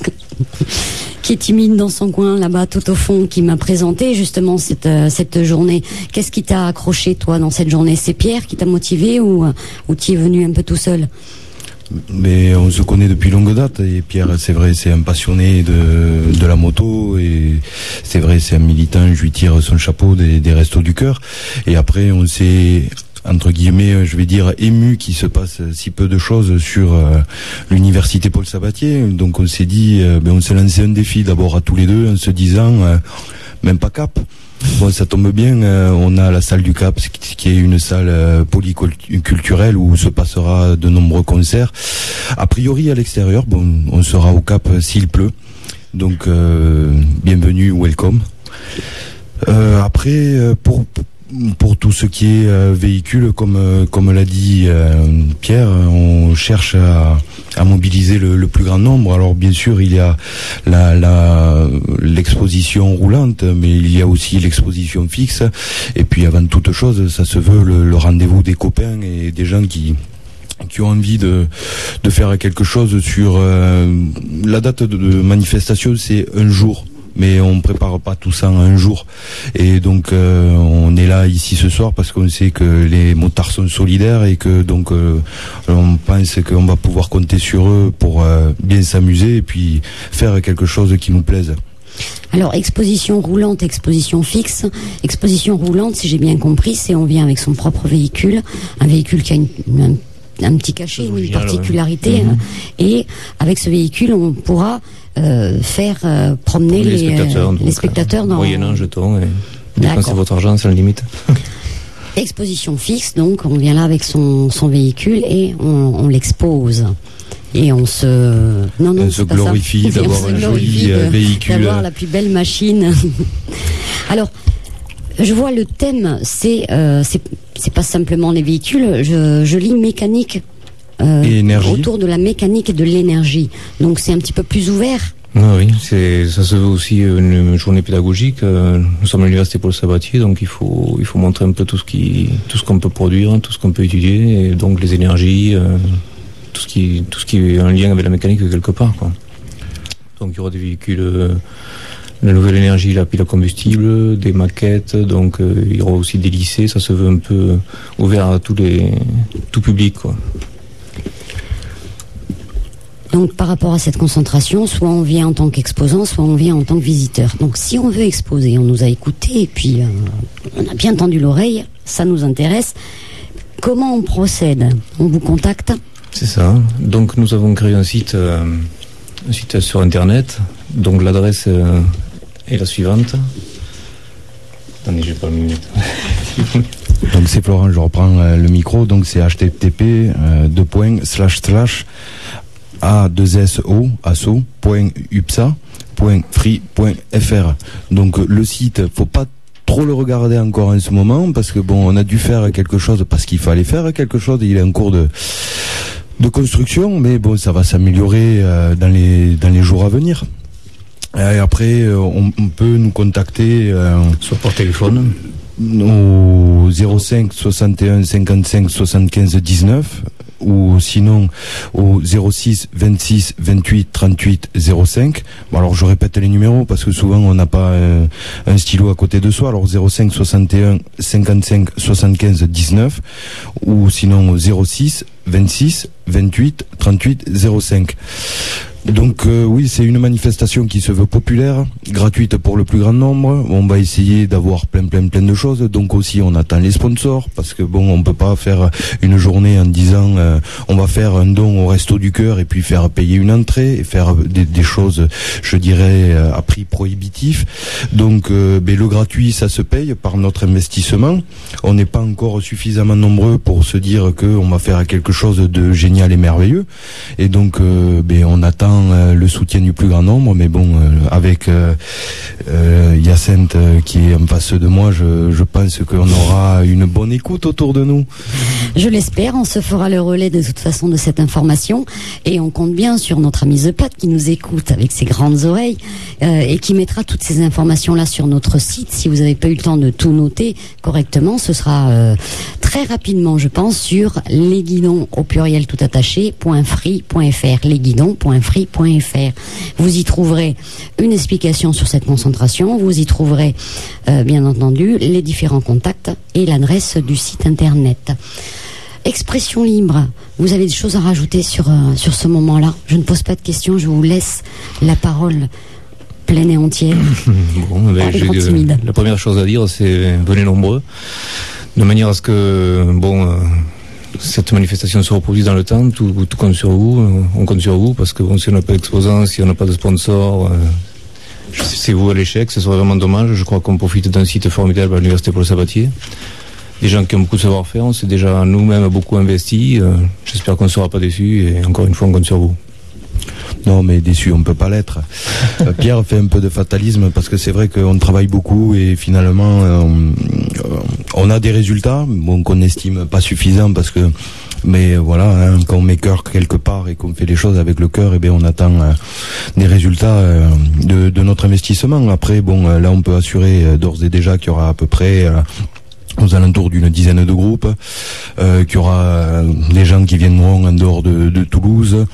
Qui est timide dans son coin là-bas tout au fond, qui m'a présenté justement cette journée. Qu'est-ce qui t'a accroché toi dans cette journée ? C'est Pierre qui t'a motivé ou tu es venu un peu tout seul ? Mais on se connaît depuis longue date et Pierre, c'est vrai, c'est un passionné de la moto et c'est vrai, c'est un militant, je lui tire son chapeau des Restos du Cœur. Et après, on s'est, entre guillemets, je vais dire, ému qu'il se passe si peu de choses sur l'université Paul Sabatier. Donc on s'est dit, on s'est lancé un défi d'abord à tous les deux en se disant, même pas cap. Bon, ça tombe bien, on a la salle du Cap, qui est une salle polyculturelle où se passera de nombreux concerts. A priori, à l'extérieur, bon, on sera au Cap s'il pleut. Donc, bienvenue, welcome. Après, pour tout ce qui est véhicule, comme l'a dit Pierre, on cherche à mobiliser le plus grand nombre. Alors bien sûr, il y a l'exposition roulante, mais il y a aussi l'exposition fixe. Et puis avant toute chose, ça se veut le rendez-vous des copains et des gens qui ont envie de faire quelque chose sur la date de manifestation, c'est un jour. Mais on prépare pas tout ça en un jour. Et donc on est là ici ce soir parce qu'on sait que les motards sont solidaires et que donc on pense qu'on va pouvoir compter sur eux pour bien s'amuser et puis faire quelque chose qui nous plaise. Alors, exposition roulante, exposition fixe. Exposition roulante, si j'ai bien compris, c'est on vient avec son propre véhicule, un véhicule qui a un petit cachet, une particularité, et avec ce véhicule, on pourra faire promener les spectateurs dans... Moyennant un jeton et dépensez votre argent, c'est la limite. Exposition fixe, donc on vient là avec son véhicule et on l'expose. Et on se glorifie d'avoir un joli véhicule, d'avoir la plus belle machine. Alors, je vois le thème, c'est pas simplement les véhicules. Je lis mécanique autour de la mécanique et de l'énergie. Donc c'est un petit peu plus ouvert. Oui, ça se veut aussi une journée pédagogique. Nous sommes à l'université Paul Sabatier, donc il faut montrer un peu tout ce qu'on peut produire, tout ce qu'on peut étudier, et donc les énergies. Tout ce qui est en lien avec la mécanique quelque part, quoi. Donc il y aura des véhicules, la nouvelle énergie, la pile à combustible, des maquettes, donc il y aura aussi des lycées, ça se veut un peu ouvert à tout public, quoi. Donc par rapport à cette concentration, soit on vient en tant qu'exposant, soit on vient en tant que visiteur. Donc si on veut exposer, on nous a écouté et puis on a bien tendu l'oreille, ça nous intéresse. Comment on procède ? On vous contacte ? C'est ça. Donc nous avons créé un site sur internet. Donc l'adresse est la suivante. Attendez, j'ai pas le minute. Donc c'est Florent, je reprends le micro. Donc c'est http://aso.upsa.free.fr. Donc le site, faut pas trop le regarder encore en ce moment parce que bon, on a dû faire quelque chose parce qu'il fallait faire quelque chose. Il est en cours de construction, mais bon, ça va s'améliorer dans les jours à venir. Et après, on peut nous contacter soit par téléphone au 05 61 55 75 19 ou sinon au 06 26 28 38 05. Bon, alors je répète les numéros parce que souvent on n'a pas un stylo à côté de soi. Alors 05 61 55 75 19 ou sinon 06 26 28 38 05. Donc oui, c'est une manifestation qui se veut populaire, gratuite pour le plus grand nombre. On va essayer d'avoir plein de choses. Donc aussi, on attend les sponsors parce que bon, on peut pas faire une journée en disant on va faire un don au Resto du Cœur et puis faire payer une entrée et faire des choses, je dirais, à prix prohibitif. Donc le gratuit, ça se paye par notre investissement. On n'est pas encore suffisamment nombreux pour se dire que on va faire quelque chose de génial et merveilleux. Et donc on attend le soutien du plus grand nombre, mais bon, avec Hyacinthe qui est en face de moi, je pense qu'on aura une bonne écoute autour de nous. Je l'espère, on se fera le relais de toute façon de cette information et on compte bien sur notre ami The Pat qui nous écoute avec ses grandes oreilles et qui mettra toutes ces informations-là sur notre site. Si vous n'avez pas eu le temps de tout noter correctement, ce sera très rapidement, je pense, sur lesguidons au pluriel tout attaché .free.fr, lesguidons.free.fr. Vous y trouverez une explication sur cette concentration, vous y trouverez bien entendu les différents contacts et l'adresse du site internet. Expression libre, vous avez des choses à rajouter sur ce moment-là? Je ne pose pas de questions, je vous laisse la parole pleine et entière. Bon, la première chose à dire, c'est venez nombreux, de manière à ce que cette manifestation se reproduise dans le temps. Tout compte sur vous, on compte sur vous parce que si on n'a pas d'exposants, si on n'a pas de sponsors, c'est vous à l'échec. Ce serait vraiment dommage. Je crois qu'on profite d'un site formidable à l'université Paul Sabatier, des gens qui ont beaucoup de savoir-faire. On s'est déjà nous-mêmes beaucoup investi. J'espère qu'on ne sera pas déçus et encore une fois on compte sur vous. Non, mais déçu, on peut pas l'être. Pierre fait un peu de fatalisme parce que c'est vrai qu'on travaille beaucoup et finalement on a des résultats qu'on estime pas suffisants parce que, mais voilà, quand on met cœur quelque part et qu'on fait les choses avec le cœur, on attend des résultats de notre investissement. Après, là on peut assurer d'ores et déjà qu'il y aura à peu près aux alentours d'une dizaine de groupes, qu'il y aura des gens qui viendront en dehors de Toulouse.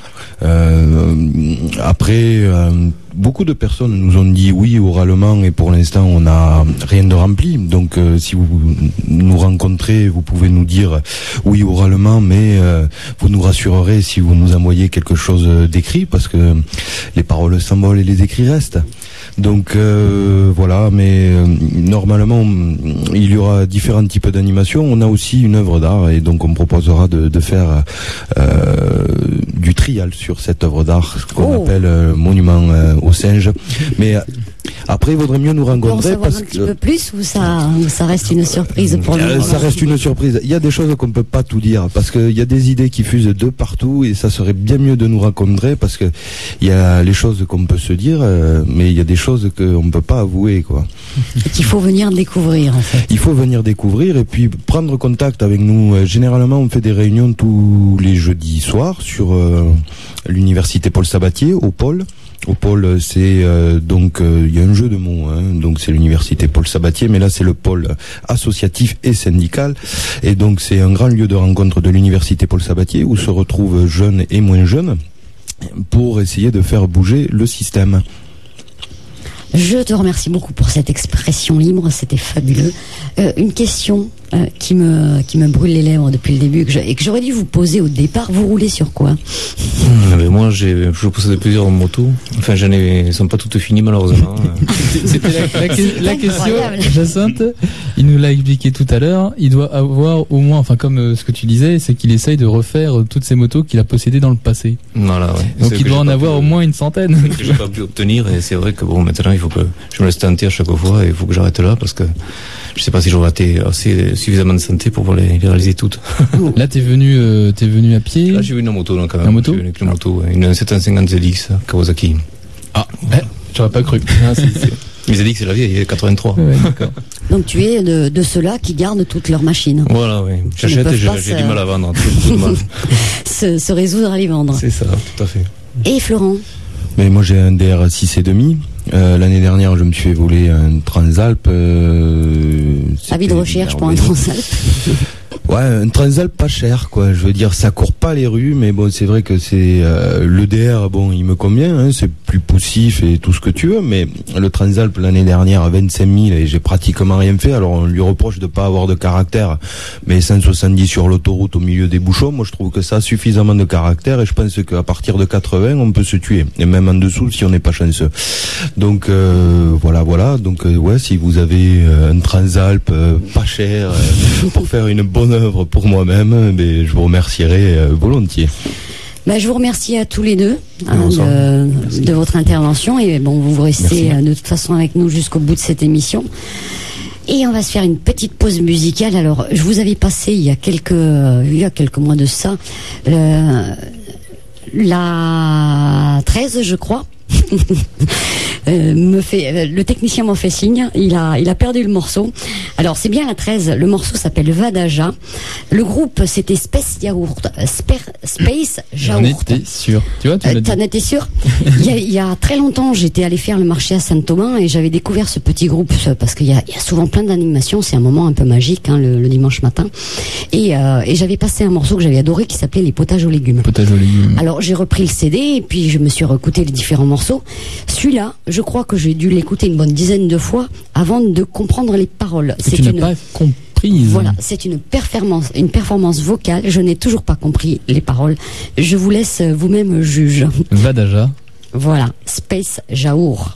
Après, beaucoup de personnes nous ont dit oui oralement et pour l'instant on n'a rien de rempli. Donc si vous nous rencontrez, vous pouvez nous dire oui oralement, mais vous nous rassurerez si vous nous envoyez quelque chose d'écrit parce que les paroles s'envolent et les écrits restent. Donc voilà, mais normalement il y aura différents types d'animations. On a aussi une œuvre d'art et donc on proposera de faire du trial sur cette œuvre d'art qu'on appelle Monument aux singes. Mais après il vaudrait mieux nous rencontrer parce un petit peu plus ou ça reste une surprise pour nous. Ça reste une surprise. Il y a des choses qu'on peut pas tout dire parce qu'il y a des idées qui fusent de partout et ça serait bien mieux de nous rencontrer parce que il y a les choses qu'on peut se dire, mais il y a des choses qu'on ne peut pas avouer, quoi. Et qu'il faut venir découvrir, en fait. Il faut venir découvrir et puis prendre contact avec nous. Généralement, on fait des réunions tous les jeudis soirs sur l'université Paul Sabatier, au pôle. Au pôle, c'est donc il y a un jeu de mots, donc c'est l'université Paul Sabatier, mais là c'est le pôle associatif et syndical, et donc c'est un grand lieu de rencontre de l'université Paul Sabatier où se retrouvent jeunes et moins jeunes pour essayer de faire bouger le système. Je te remercie beaucoup pour cette expression libre, c'était fabuleux. Une question qui me brûle les lèvres depuis le début et que j'aurais dû vous poser au départ. Vous roulez sur quoi? Moi, je possède plusieurs motos. Enfin, elles sont pas toutes finies malheureusement. C'était la question. Jacinthe, il nous l'a expliqué tout à l'heure. Il doit avoir au moins, enfin comme ce que tu disais, c'est qu'il essaye de refaire toutes ces motos qu'il a possédées dans le passé. Voilà, ouais. Donc il doit en avoir au moins une centaine. Que j'ai pas pu obtenir et c'est vrai que maintenant il faut que je me laisse tenter à chaque fois et il faut que j'arrête là parce que je sais pas si j'aurai assez suffisamment de santé pour pouvoir les réaliser toutes. Là, t'es venu à pied? Là, j'ai venu en moto, donc, quand même. En moto? J'ai venu avec une moto, une 750 ZX Kawasaki. Ah, j'aurais pas cru. Ah, Mais ZX, c'est la vieille, il est 83. Ouais, d'accord. Donc tu es de ceux-là qui gardent toutes leurs machines. Voilà, oui. J'achète et j'ai du mal à vendre. Beaucoup de mal. se résoudre à les vendre. C'est ça, tout à fait. Et Florent? Mais moi j'ai un DR6,5. L'année dernière, je me suis fait voler un Transalp. Avis de recherche pour un Transalp. Ouais, un Transalp pas cher, quoi. Je veux dire, ça court pas les rues, mais bon, c'est vrai que c'est le DR, bon, il me convient, hein, c'est plus poussif et tout ce que tu veux, mais le Transalp l'année dernière à 25 000 et j'ai pratiquement rien fait. Alors on lui reproche de pas avoir de caractère, mais 170 sur l'autoroute au milieu des bouchons, moi je trouve que ça a suffisamment de caractère et je pense qu'à partir de 80 on peut se tuer, et même en dessous si on n'est pas chanceux. Donc voilà. Donc ouais, si vous avez un Transalp pas cher pour faire une bonne œuvre pour moi-même, mais je vous remercierai volontiers. Je vous remercie à tous les deux de votre intervention et bon, vous restez de toute façon avec nous jusqu'au bout de cette émission. Et on va se faire une petite pause musicale. Alors, je vous avais passé il y a quelques mois de ça la 13, je crois. Le technicien m'en fait signe, il a perdu le morceau. Alors c'est bien la 13, le morceau s'appelle Vadaja. Le groupe c'était Space Yaourt. J'en étais sûr. Tu vois, t'en étais sûr? il y a très longtemps, j'étais allé faire le marché à Saint-Thomas et j'avais découvert ce petit groupe parce qu'il y a souvent plein d'animations, c'est un moment un peu magique, hein, le dimanche matin. Et j'avais passé un morceau que j'avais adoré qui s'appelait Les potages aux légumes. Alors j'ai repris le CD et puis je me suis réécouté les différents morceaux. Celui-là, je crois que j'ai dû l'écouter une bonne dizaine de fois avant de comprendre les paroles. Tu n'as pas compris. Voilà, c'est une performance vocale. Je n'ai toujours pas compris les paroles. Je vous laisse vous-même juge. Vadaja. Voilà, Space Jaour.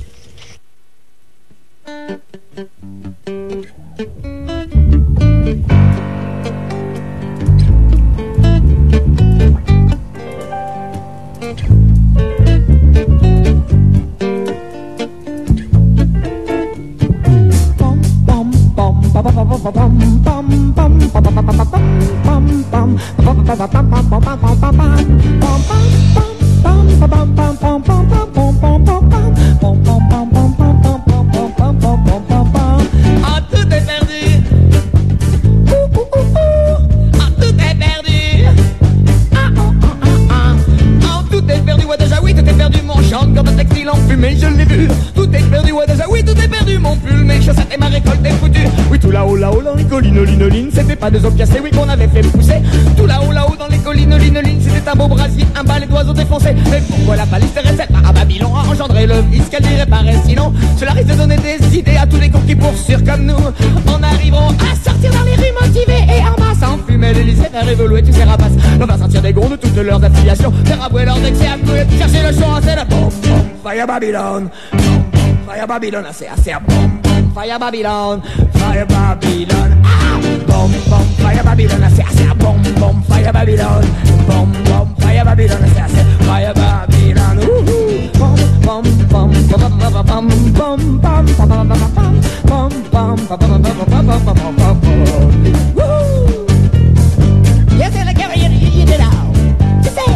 C'était pas des opiacés, oui, qu'on avait fait pousser. Tout là-haut dans les collines, linoline, c'était un beau brasier, un balai d'oiseaux défoncés. Mais pourquoi la palisse terrestre à Babylone a engendré le vice qu'elle dirait sinon cela risque de donner des idées à tous les cons qui poursuivent comme nous. En arriveront à sortir dans les rues motivés et en masse à enfumer l'Élysée, faire évoluer tous ces rapaces. On va sortir des gonds de toutes leurs affiliations, faire avouer leurs excès à couler, chercher le choix, c'est la bombe, fire Babylone. Fire Babylon, I say bomb, bomb, fire Babylon, fire Babylon, ah, bomb, bomb, fire Babylon, I say bomb, bomb, fire Babylon, bomb, bomb, fire Babylon, I say fire Babylon, woohoo, bomb, bomb, bomb, bomb, bomb, bomb, bomb, bomb, bomb, bomb, bomb, woohoo. Yes, c'est la guerrière, il est là, tu sais.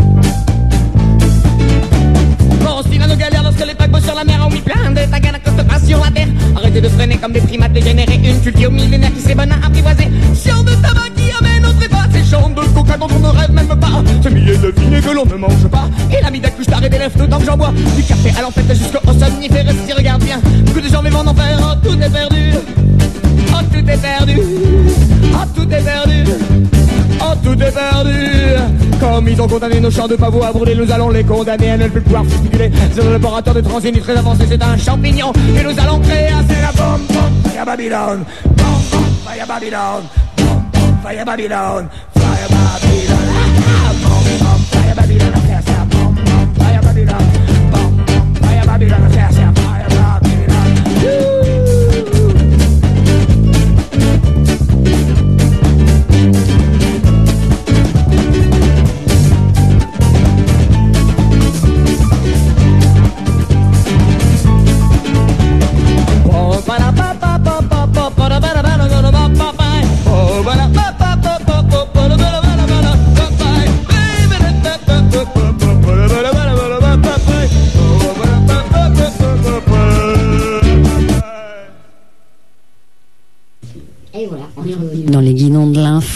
On style à nos galères lorsque les paquebots sur la mer ont mis plein de tagas à coste pas sur la terre. Arrêtez de freiner comme des primates dégénérés. Une culture millénaire qui s'est bonne à apprivoiser. Champs de tabac qui amène au trépas. Ces champs de coca dont on ne rêve même pas. Ces milliers de vignes que l'on ne mange pas. Et la mida couche et des lèvres dedans que j'en bois. Du café à l'empête jusqu'au somnifère. Si regarde bien, beaucoup de gens vivent en enfer. Oh, tout est perdu. Oh, tout est perdu. Oh, tout est perdu. Oh, tout est perdu. Comme ils ont condamné nos champs de pavots à brûler, nous allons les condamner à ne plus pouvoir figurer. C'est un laboratoire de transgénie très avancé, c'est un champignon. Et nous allons créer c'est la bombe, bombe, fire Babylon. Bombe, bombe, fire Babylon. Bombe, bombe, fire Babylon. Fire Babylon. Ah, bombe, bombe, fire Babylon. C'est la bombe, bombe, fire Babylon. Bombe, bombe, fire Babylon. C'est la fire Babylon.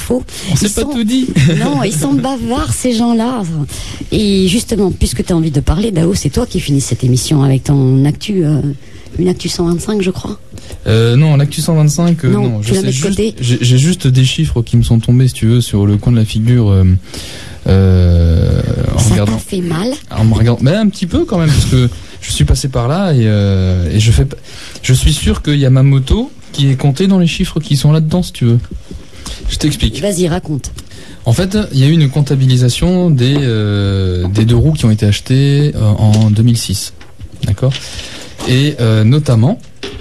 infos. On s'est pas tout dit. Non, ils sont bavards, ces gens-là. Et justement, puisque tu as envie de parler, Dao, c'est toi qui finis cette émission avec ton actu, une actu 125, je crois. Non, l'actu 125, non, tu la mets de côté. J'ai juste des chiffres qui me sont tombés, si tu veux, sur le coin de la figure. En ça regardant. t'a fait mal? En me regardant, mais un petit peu quand même, parce que je suis passé par là et je suis sûr qu'il y a ma moto qui est comptée dans les chiffres qui sont là-dedans, si tu veux. Je t'explique. Vas-y, raconte. En fait, il y a eu une comptabilisation des 2 roues qui ont été achetées en 2006. D'accord? Et notamment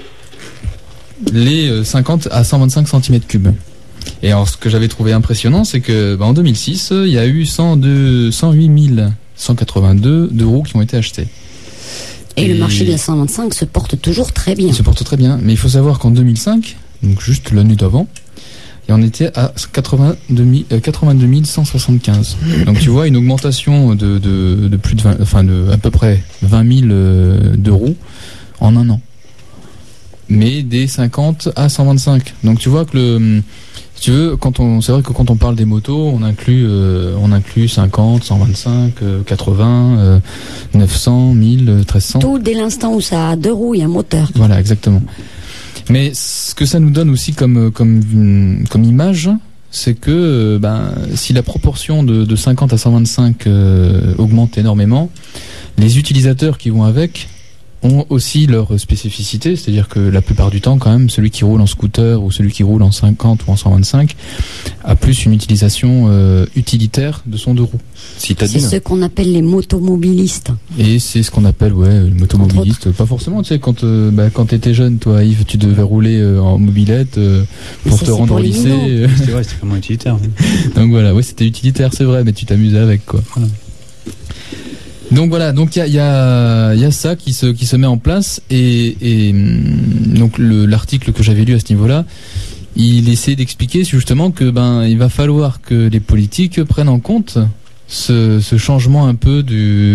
les 50 à 125 cm3. Et alors, ce que j'avais trouvé impressionnant, c'est que en 2006, il y a eu 108 182 2 roues qui ont été achetées. Et le marché de la 125 se porte toujours très bien. Il se porte très bien, mais il faut savoir qu'en 2005, donc juste l'année d'avant, il en était à 82 175. Donc tu vois une augmentation de plus de 20, de à peu près 20 000 de roues en un an. Mais des 50 à 125. Donc tu vois que si tu veux, c'est vrai que quand on parle des motos, on inclut 50, 125, 80, 900, 1000, 1300. Tout dès l'instant où ça a 2 roues et un moteur. Voilà, exactement. Mais ce que ça nous donne aussi comme image, c'est que si la proportion de 50 à 125 augmente énormément, les utilisateurs qui vont avec ont aussi leur spécificité, c'est-à-dire que la plupart du temps, quand même, celui qui roule en scooter ou celui qui roule en 50 ou en 125 a plus une utilisation utilitaire de son 2 roues. C'est ce qu'on appelle les motomobilistes. Et c'est ce qu'on appelle, les motomobilistes. Pas forcément, tu sais, quand t'étais jeune, toi, Yves, tu devais rouler en mobilette pour te rendre au lycée. C'est vrai, c'était vraiment utilitaire. Donc voilà, c'était utilitaire, c'est vrai, mais tu t'amusais avec, quoi. Voilà. Donc voilà, donc il y a ça qui se met en place et donc l'article que j'avais lu à ce niveau-là, il essaie d'expliquer justement que il va falloir que les politiques prennent en compte ce changement un peu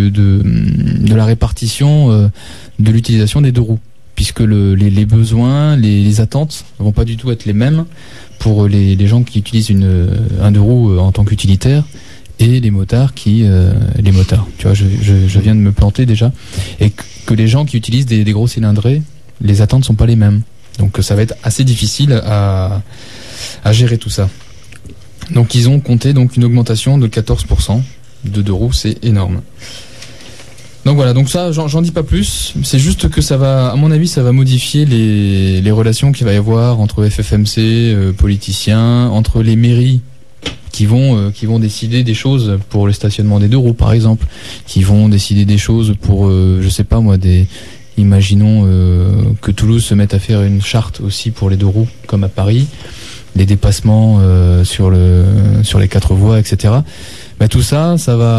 de la répartition de l'utilisation des 2 roues, puisque les besoins, les attentes vont pas du tout être les mêmes pour les gens qui utilisent un 2 roues en tant qu'utilitaire. Et les motards tu vois, je viens de me planter déjà, et que les gens qui utilisent des gros cylindrés, les attentes sont pas les mêmes. Donc ça va être assez difficile à gérer tout ça. Donc ils ont compté une augmentation de 14% de 2 roues, c'est énorme. Donc voilà, donc ça j'en dis pas plus, c'est juste que ça va, à mon avis, ça va modifier les relations qu'il va y avoir entre FFMC, politiciens, entre les mairies qui vont décider des choses pour le stationnement des 2 roues, par exemple, qui vont décider des choses pour, je sais pas moi, imaginons que Toulouse se mette à faire une charte aussi pour les 2 roues, comme à Paris, des dépassements sur les 4 voies, etc. Tout ça,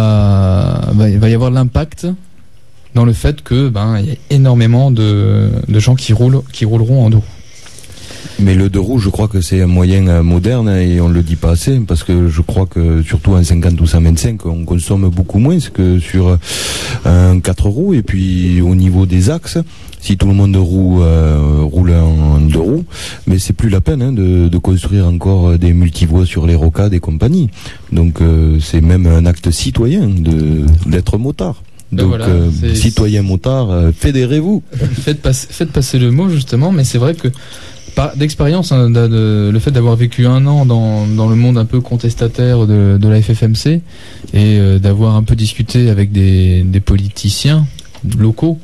il va y avoir de l'impact dans le fait que il y a énormément de gens qui rouleront en 2 roues. Mais le 2 roues, je crois que c'est un moyen moderne et on le dit pas assez, parce que je crois que surtout en 50 ou 125, on consomme beaucoup moins que sur un 4 roues. Et puis au niveau des axes, si tout le monde roule en 2 roues, mais c'est plus la peine de construire encore des multivoies sur les rocades et compagnie. Donc c'est même un acte citoyen d'être motard. Donc citoyens motards, fédérez-vous. Faites passer le mot justement, mais c'est vrai que d'expérience, le fait d'avoir vécu un an dans le monde un peu contestataire de la FFMC et d'avoir un peu discuté avec des politiciens locaux,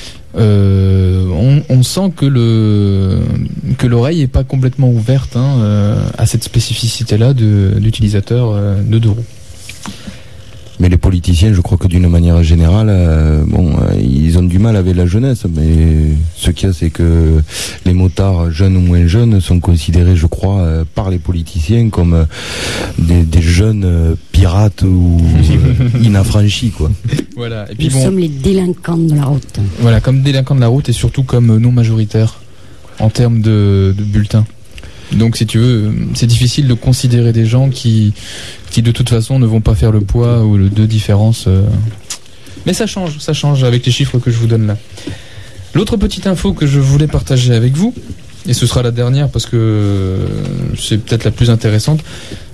on sent que l'oreille est pas complètement ouverte à cette spécificité-là d'utilisateurs de 2 roues. Mais les politiciens, je crois que d'une manière générale, ils ont du mal avec la jeunesse. Mais ce qu'il y a, c'est que les motards, jeunes ou moins jeunes, sont considérés, je crois, par les politiciens comme des jeunes pirates ou inaffranchis, quoi. Voilà. Et puis nous sommes les délinquants de la route. Voilà, comme délinquants de la route et surtout comme non majoritaires en termes de bulletins. Donc si tu veux, c'est difficile de considérer des gens qui de toute façon ne vont pas faire le poids ou le 2 différences. Mais ça change avec les chiffres que je vous donne là. L'autre petite info que je voulais partager avec vous, et ce sera la dernière parce que c'est peut-être la plus intéressante,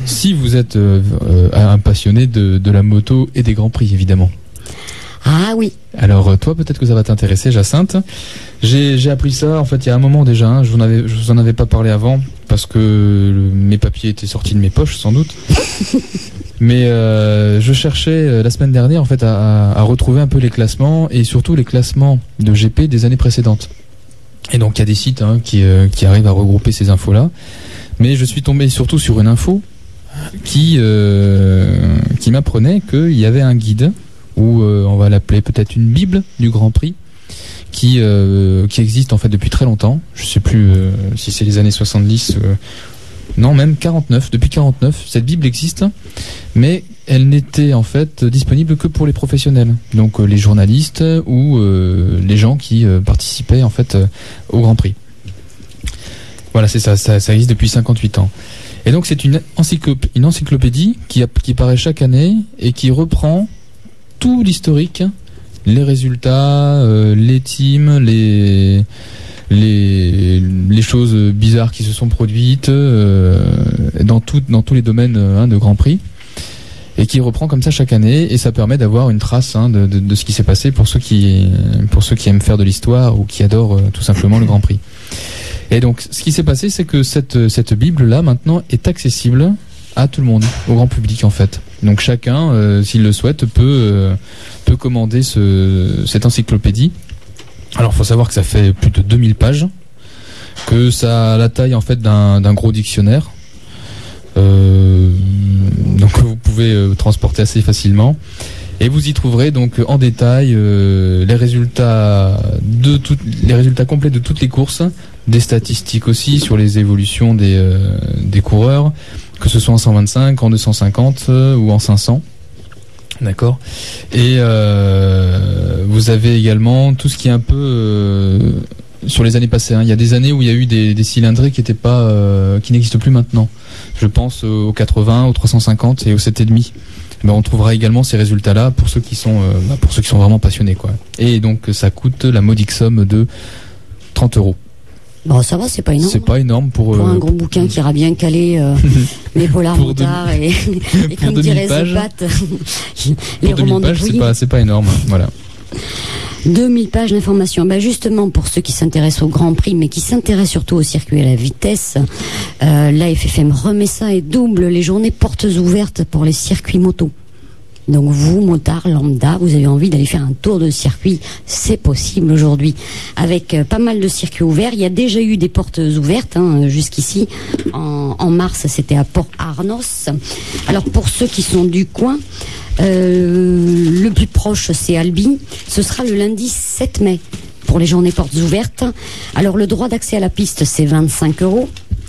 Si vous êtes un passionné de la moto et des Grands Prix, évidemment. Ah oui. Alors toi, peut-être que ça va t'intéresser, Jacinthe. J'ai appris ça, en fait, il y a un moment déjà. Hein, je vous en avais pas parlé avant parce que mes papiers étaient sortis de mes poches, sans doute. Mais je cherchais la semaine dernière, en fait, à retrouver un peu les classements et surtout les classements de GP des années précédentes. Et donc il y a des sites qui arrivent à regrouper ces infos-là. Mais je suis tombé surtout sur une info qui m'apprenait qu'il y avait un guide, ou on va l'appeler peut-être une bible du Grand Prix, qui existe en fait depuis très longtemps. Je sais plus si c'est les années 70, non, même 49. Depuis 49, cette bible existe, mais elle n'était en fait disponible que pour les professionnels, donc les journalistes ou les gens qui participaient en fait au Grand Prix. Voilà, c'est ça existe depuis 58 ans. Et donc c'est une encyclopédie qui paraît chaque année et qui reprend tout l'historique, les résultats, les teams, les choses bizarres qui se sont produites dans tous les domaines de Grand Prix, et qui reprend comme ça chaque année, et ça permet d'avoir une trace de ce qui s'est passé pour ceux qui aiment faire de l'histoire ou qui adorent tout simplement le Grand Prix. Et donc ce qui s'est passé, c'est que cette Bible là maintenant est accessible à tout le monde, au grand public en fait. Donc chacun, s'il le souhaite, peut commander cette encyclopédie. Alors faut savoir que ça fait plus de 2000 pages, que ça a la taille en fait d'un gros dictionnaire, donc vous pouvez transporter assez facilement. Et vous y trouverez donc en détail les résultats complets de toutes les courses, des statistiques aussi sur les évolutions des coureurs, que ce soit en 125, en 250 ou en 500. D'accord. Et vous avez également tout ce qui est un peu sur les années passées. Il y a des années où il y a eu des cylindrés qui n'existent plus maintenant. Je pense aux 80, aux 350 et aux 7,5. Mais on trouvera également ces résultats-là pour ceux qui sont vraiment passionnés, quoi. Et donc ça coûte la modique somme de 30 €. Bon, ça va, c'est pas énorme. C'est pas énorme pour un gros bouquin qui ira bien calé les polars motards et comme dirait The Bat, les romans de Puy. C'est pas énorme, voilà. 2000 pages d'informations. Justement, pour ceux qui s'intéressent au Grand Prix, mais qui s'intéressent surtout au circuit à la vitesse, la FFM remet ça et double les journées portes ouvertes pour les circuits moto. Donc vous, motard lambda, vous avez envie d'aller faire un tour de circuit, c'est possible aujourd'hui. Avec pas mal de circuits ouverts, il y a déjà eu des portes ouvertes jusqu'ici. En mars, c'était à Port-Arnos. Alors pour ceux qui sont du coin, le plus proche, c'est Albi. Ce sera le lundi 7 mai pour les journées portes ouvertes. Alors le droit d'accès à la piste, c'est 25 €.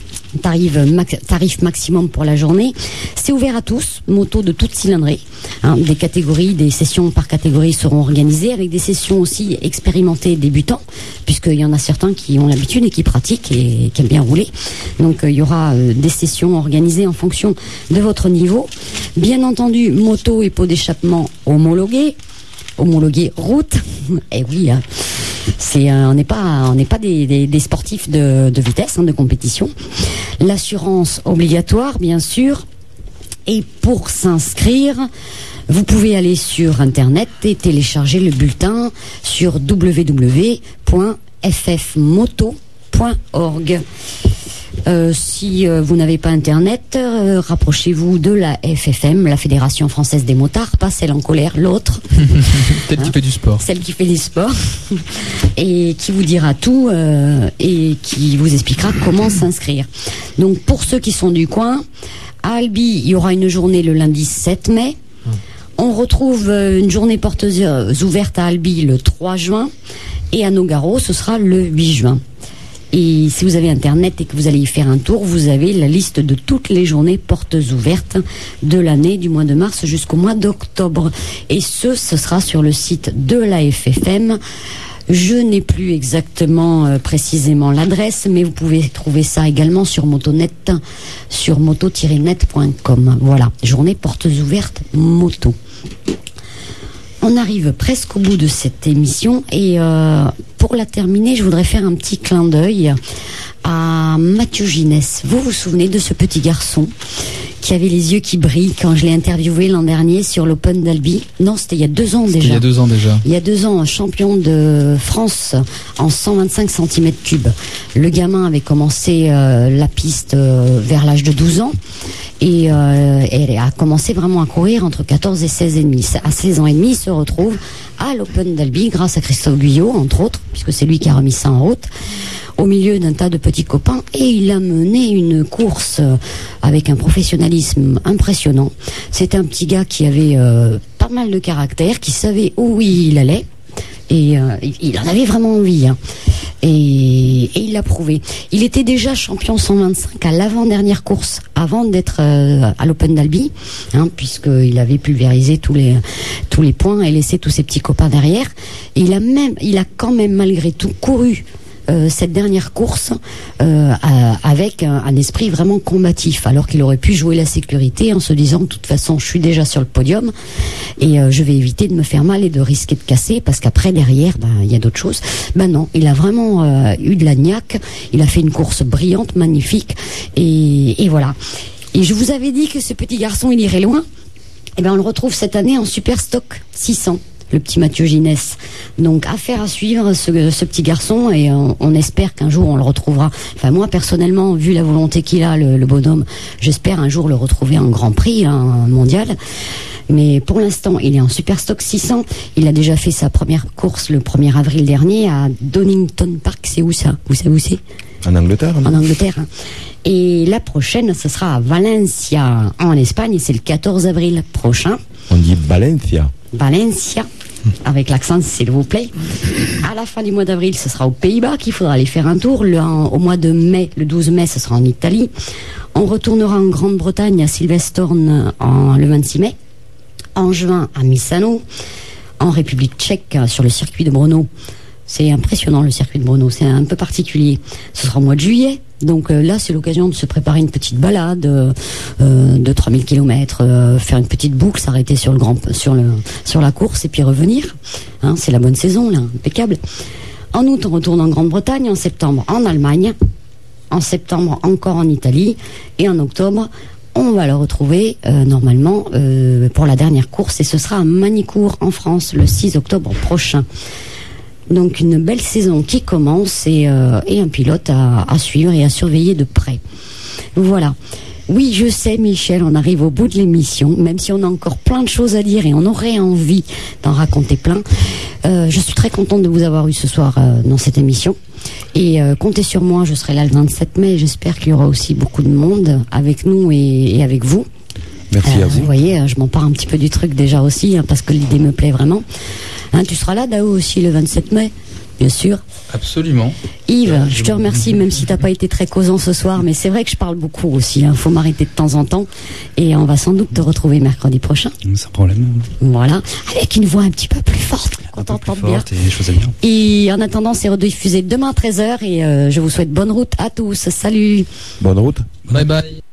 Tarif maximum pour la journée. C'est ouvert à tous, motos de toute cylindrée. Des catégories, des sessions par catégorie seront organisées, avec des sessions aussi expérimentées débutants, puisqu'il y en a certains qui ont l'habitude et qui pratiquent et qui aiment bien rouler. Donc il y aura des sessions organisées en fonction de votre niveau. Bien entendu, moto et pot d'échappement homologués route. Et oui, on n'est pas des sportifs de vitesse, de compétition. L'assurance obligatoire, bien sûr. Et pour s'inscrire, vous pouvez aller sur Internet et télécharger le bulletin sur www.ffmoto.org. Si vous n'avez pas Internet, rapprochez-vous de la FFM, la Fédération Française des Motards, pas celle en colère, l'autre. Celle qui fait du sport. Celle qui fait du sport. Et qui vous dira tout et qui vous expliquera comment s'inscrire. Donc pour ceux qui sont du coin, à Albi, il y aura une journée le lundi 7 mai. On retrouve une journée portes ouvertes à Albi le 3 juin. Et à Nogaro, ce sera le 8 juin. Et si vous avez Internet et que vous allez y faire un tour, vous avez la liste de toutes les journées portes ouvertes de l'année, du mois de mars jusqu'au mois d'octobre. Et ce sera sur le site de la FFM. Je n'ai plus exactement précisément l'adresse, mais vous pouvez trouver ça également sur Motonet, sur moto-net.com. Voilà, journée portes ouvertes moto. On arrive presque au bout de cette émission et pour la terminer, je voudrais faire un petit clin d'œil à Mathieu Ginès. Vous vous souvenez de ce petit garçon qui avait les yeux qui brillent quand je l'ai interviewé l'an dernier sur l'Open d'Albi. Non, c'était il y a 2 ans déjà. Il y a 2 ans déjà. Il y a 2 ans, un champion de France en 125 cm3. Le gamin avait commencé la piste vers l'âge de 12 ans et a commencé vraiment à courir entre 14 et 16 et demi. À 16 ans et demi, il se retrouve à l'Open d'Albi grâce à Christophe Guyot, entre autres, puisque c'est lui qui a remis ça en route, au milieu d'un tas de petits copains, et il a mené une course avec un professionnalisme impressionnant. C'était un petit gars qui avait pas mal de caractère, qui savait où il allait, et il en avait vraiment envie, hein. Et il l'a prouvé. Il était déjà champion 125 à l'avant-dernière course, avant d'être à l'Open d'Albi, hein, puisqu'il avait pulvérisé tous les points et laissé tous ses petits copains derrière. Et il a quand même malgré tout couru cette dernière course avec un esprit vraiment combatif, alors qu'il aurait pu jouer la sécurité en se disant de toute façon je suis déjà sur le podium et je vais éviter de me faire mal et de risquer de casser, parce qu'après derrière il y a d'autres choses. Non, il a vraiment eu de la niaque, il a fait une course brillante, magnifique, et voilà. Et je vous avais dit que ce petit garçon il irait loin. Et on le retrouve cette année en Super Stock 600. Le petit Mathieu Ginès. Donc, affaire à suivre, ce petit garçon, et on espère qu'un jour on le retrouvera. Enfin, moi, personnellement, vu la volonté qu'il a, le bonhomme, j'espère un jour le retrouver en Grand Prix mondial. Mais pour l'instant, il est en Super Stock 600. Il a déjà fait sa première course le 1er avril dernier à Donington Park. C'est où ça? Vous savez où c'est? En Angleterre. En Angleterre. Hein. Et la prochaine, ce sera à Valencia, en Espagne, et c'est le 14 avril prochain. On dit Valencia. Valencia, avec l'accent s'il vous plaît. À la fin du mois d'avril, ce sera aux Pays-Bas qu'il faudra aller faire un tour. Au mois de mai, le 12 mai, ce sera en Italie. On retournera en Grande-Bretagne à Silverstone le 26 mai. En juin, à Misano. En République tchèque, sur le circuit de Brno. C'est impressionnant, le circuit de Brno, c'est un peu particulier. Ce sera au mois de juillet. Donc là, c'est l'occasion de se préparer une petite balade de 3000 km, faire une petite boucle, s'arrêter sur la course et puis revenir. Hein, c'est la bonne saison, là, impeccable. En août, on retourne en Grande-Bretagne, en septembre en Allemagne, en septembre encore en Italie, et en octobre, on va le retrouver normalement pour la dernière course, et ce sera à Manicourt en France le 6 octobre prochain. Donc une belle saison qui commence, et un pilote à suivre et à surveiller de près. Voilà. Oui, je sais, Michel, on arrive au bout de l'émission, même si on a encore plein de choses à dire et on aurait envie d'en raconter plein. Je suis très contente de vous avoir eu ce soir dans cette émission. Et comptez sur moi, je serai là le 27 mai. J'espère qu'il y aura aussi beaucoup de monde avec nous et avec vous. Merci à vous. Vous voyez, je m'empare un petit peu du truc déjà aussi, parce que l'idée me plaît vraiment. Hein, tu seras là, Dao, aussi le 27 mai, bien sûr. Absolument. Yves, je te remercie, même si t'as pas été très causant ce soir, mais c'est vrai que je parle beaucoup aussi. Faut m'arrêter de temps en temps, et on va sans doute te retrouver mercredi prochain. Sans problème. Voilà, avec une voix un petit peu plus forte, qu'on t'entende bien. Et je vous aime bien. Et en attendant, c'est rediffusé demain à 13h, et je vous souhaite bonne route à tous. Salut. Bonne route. Bye bye.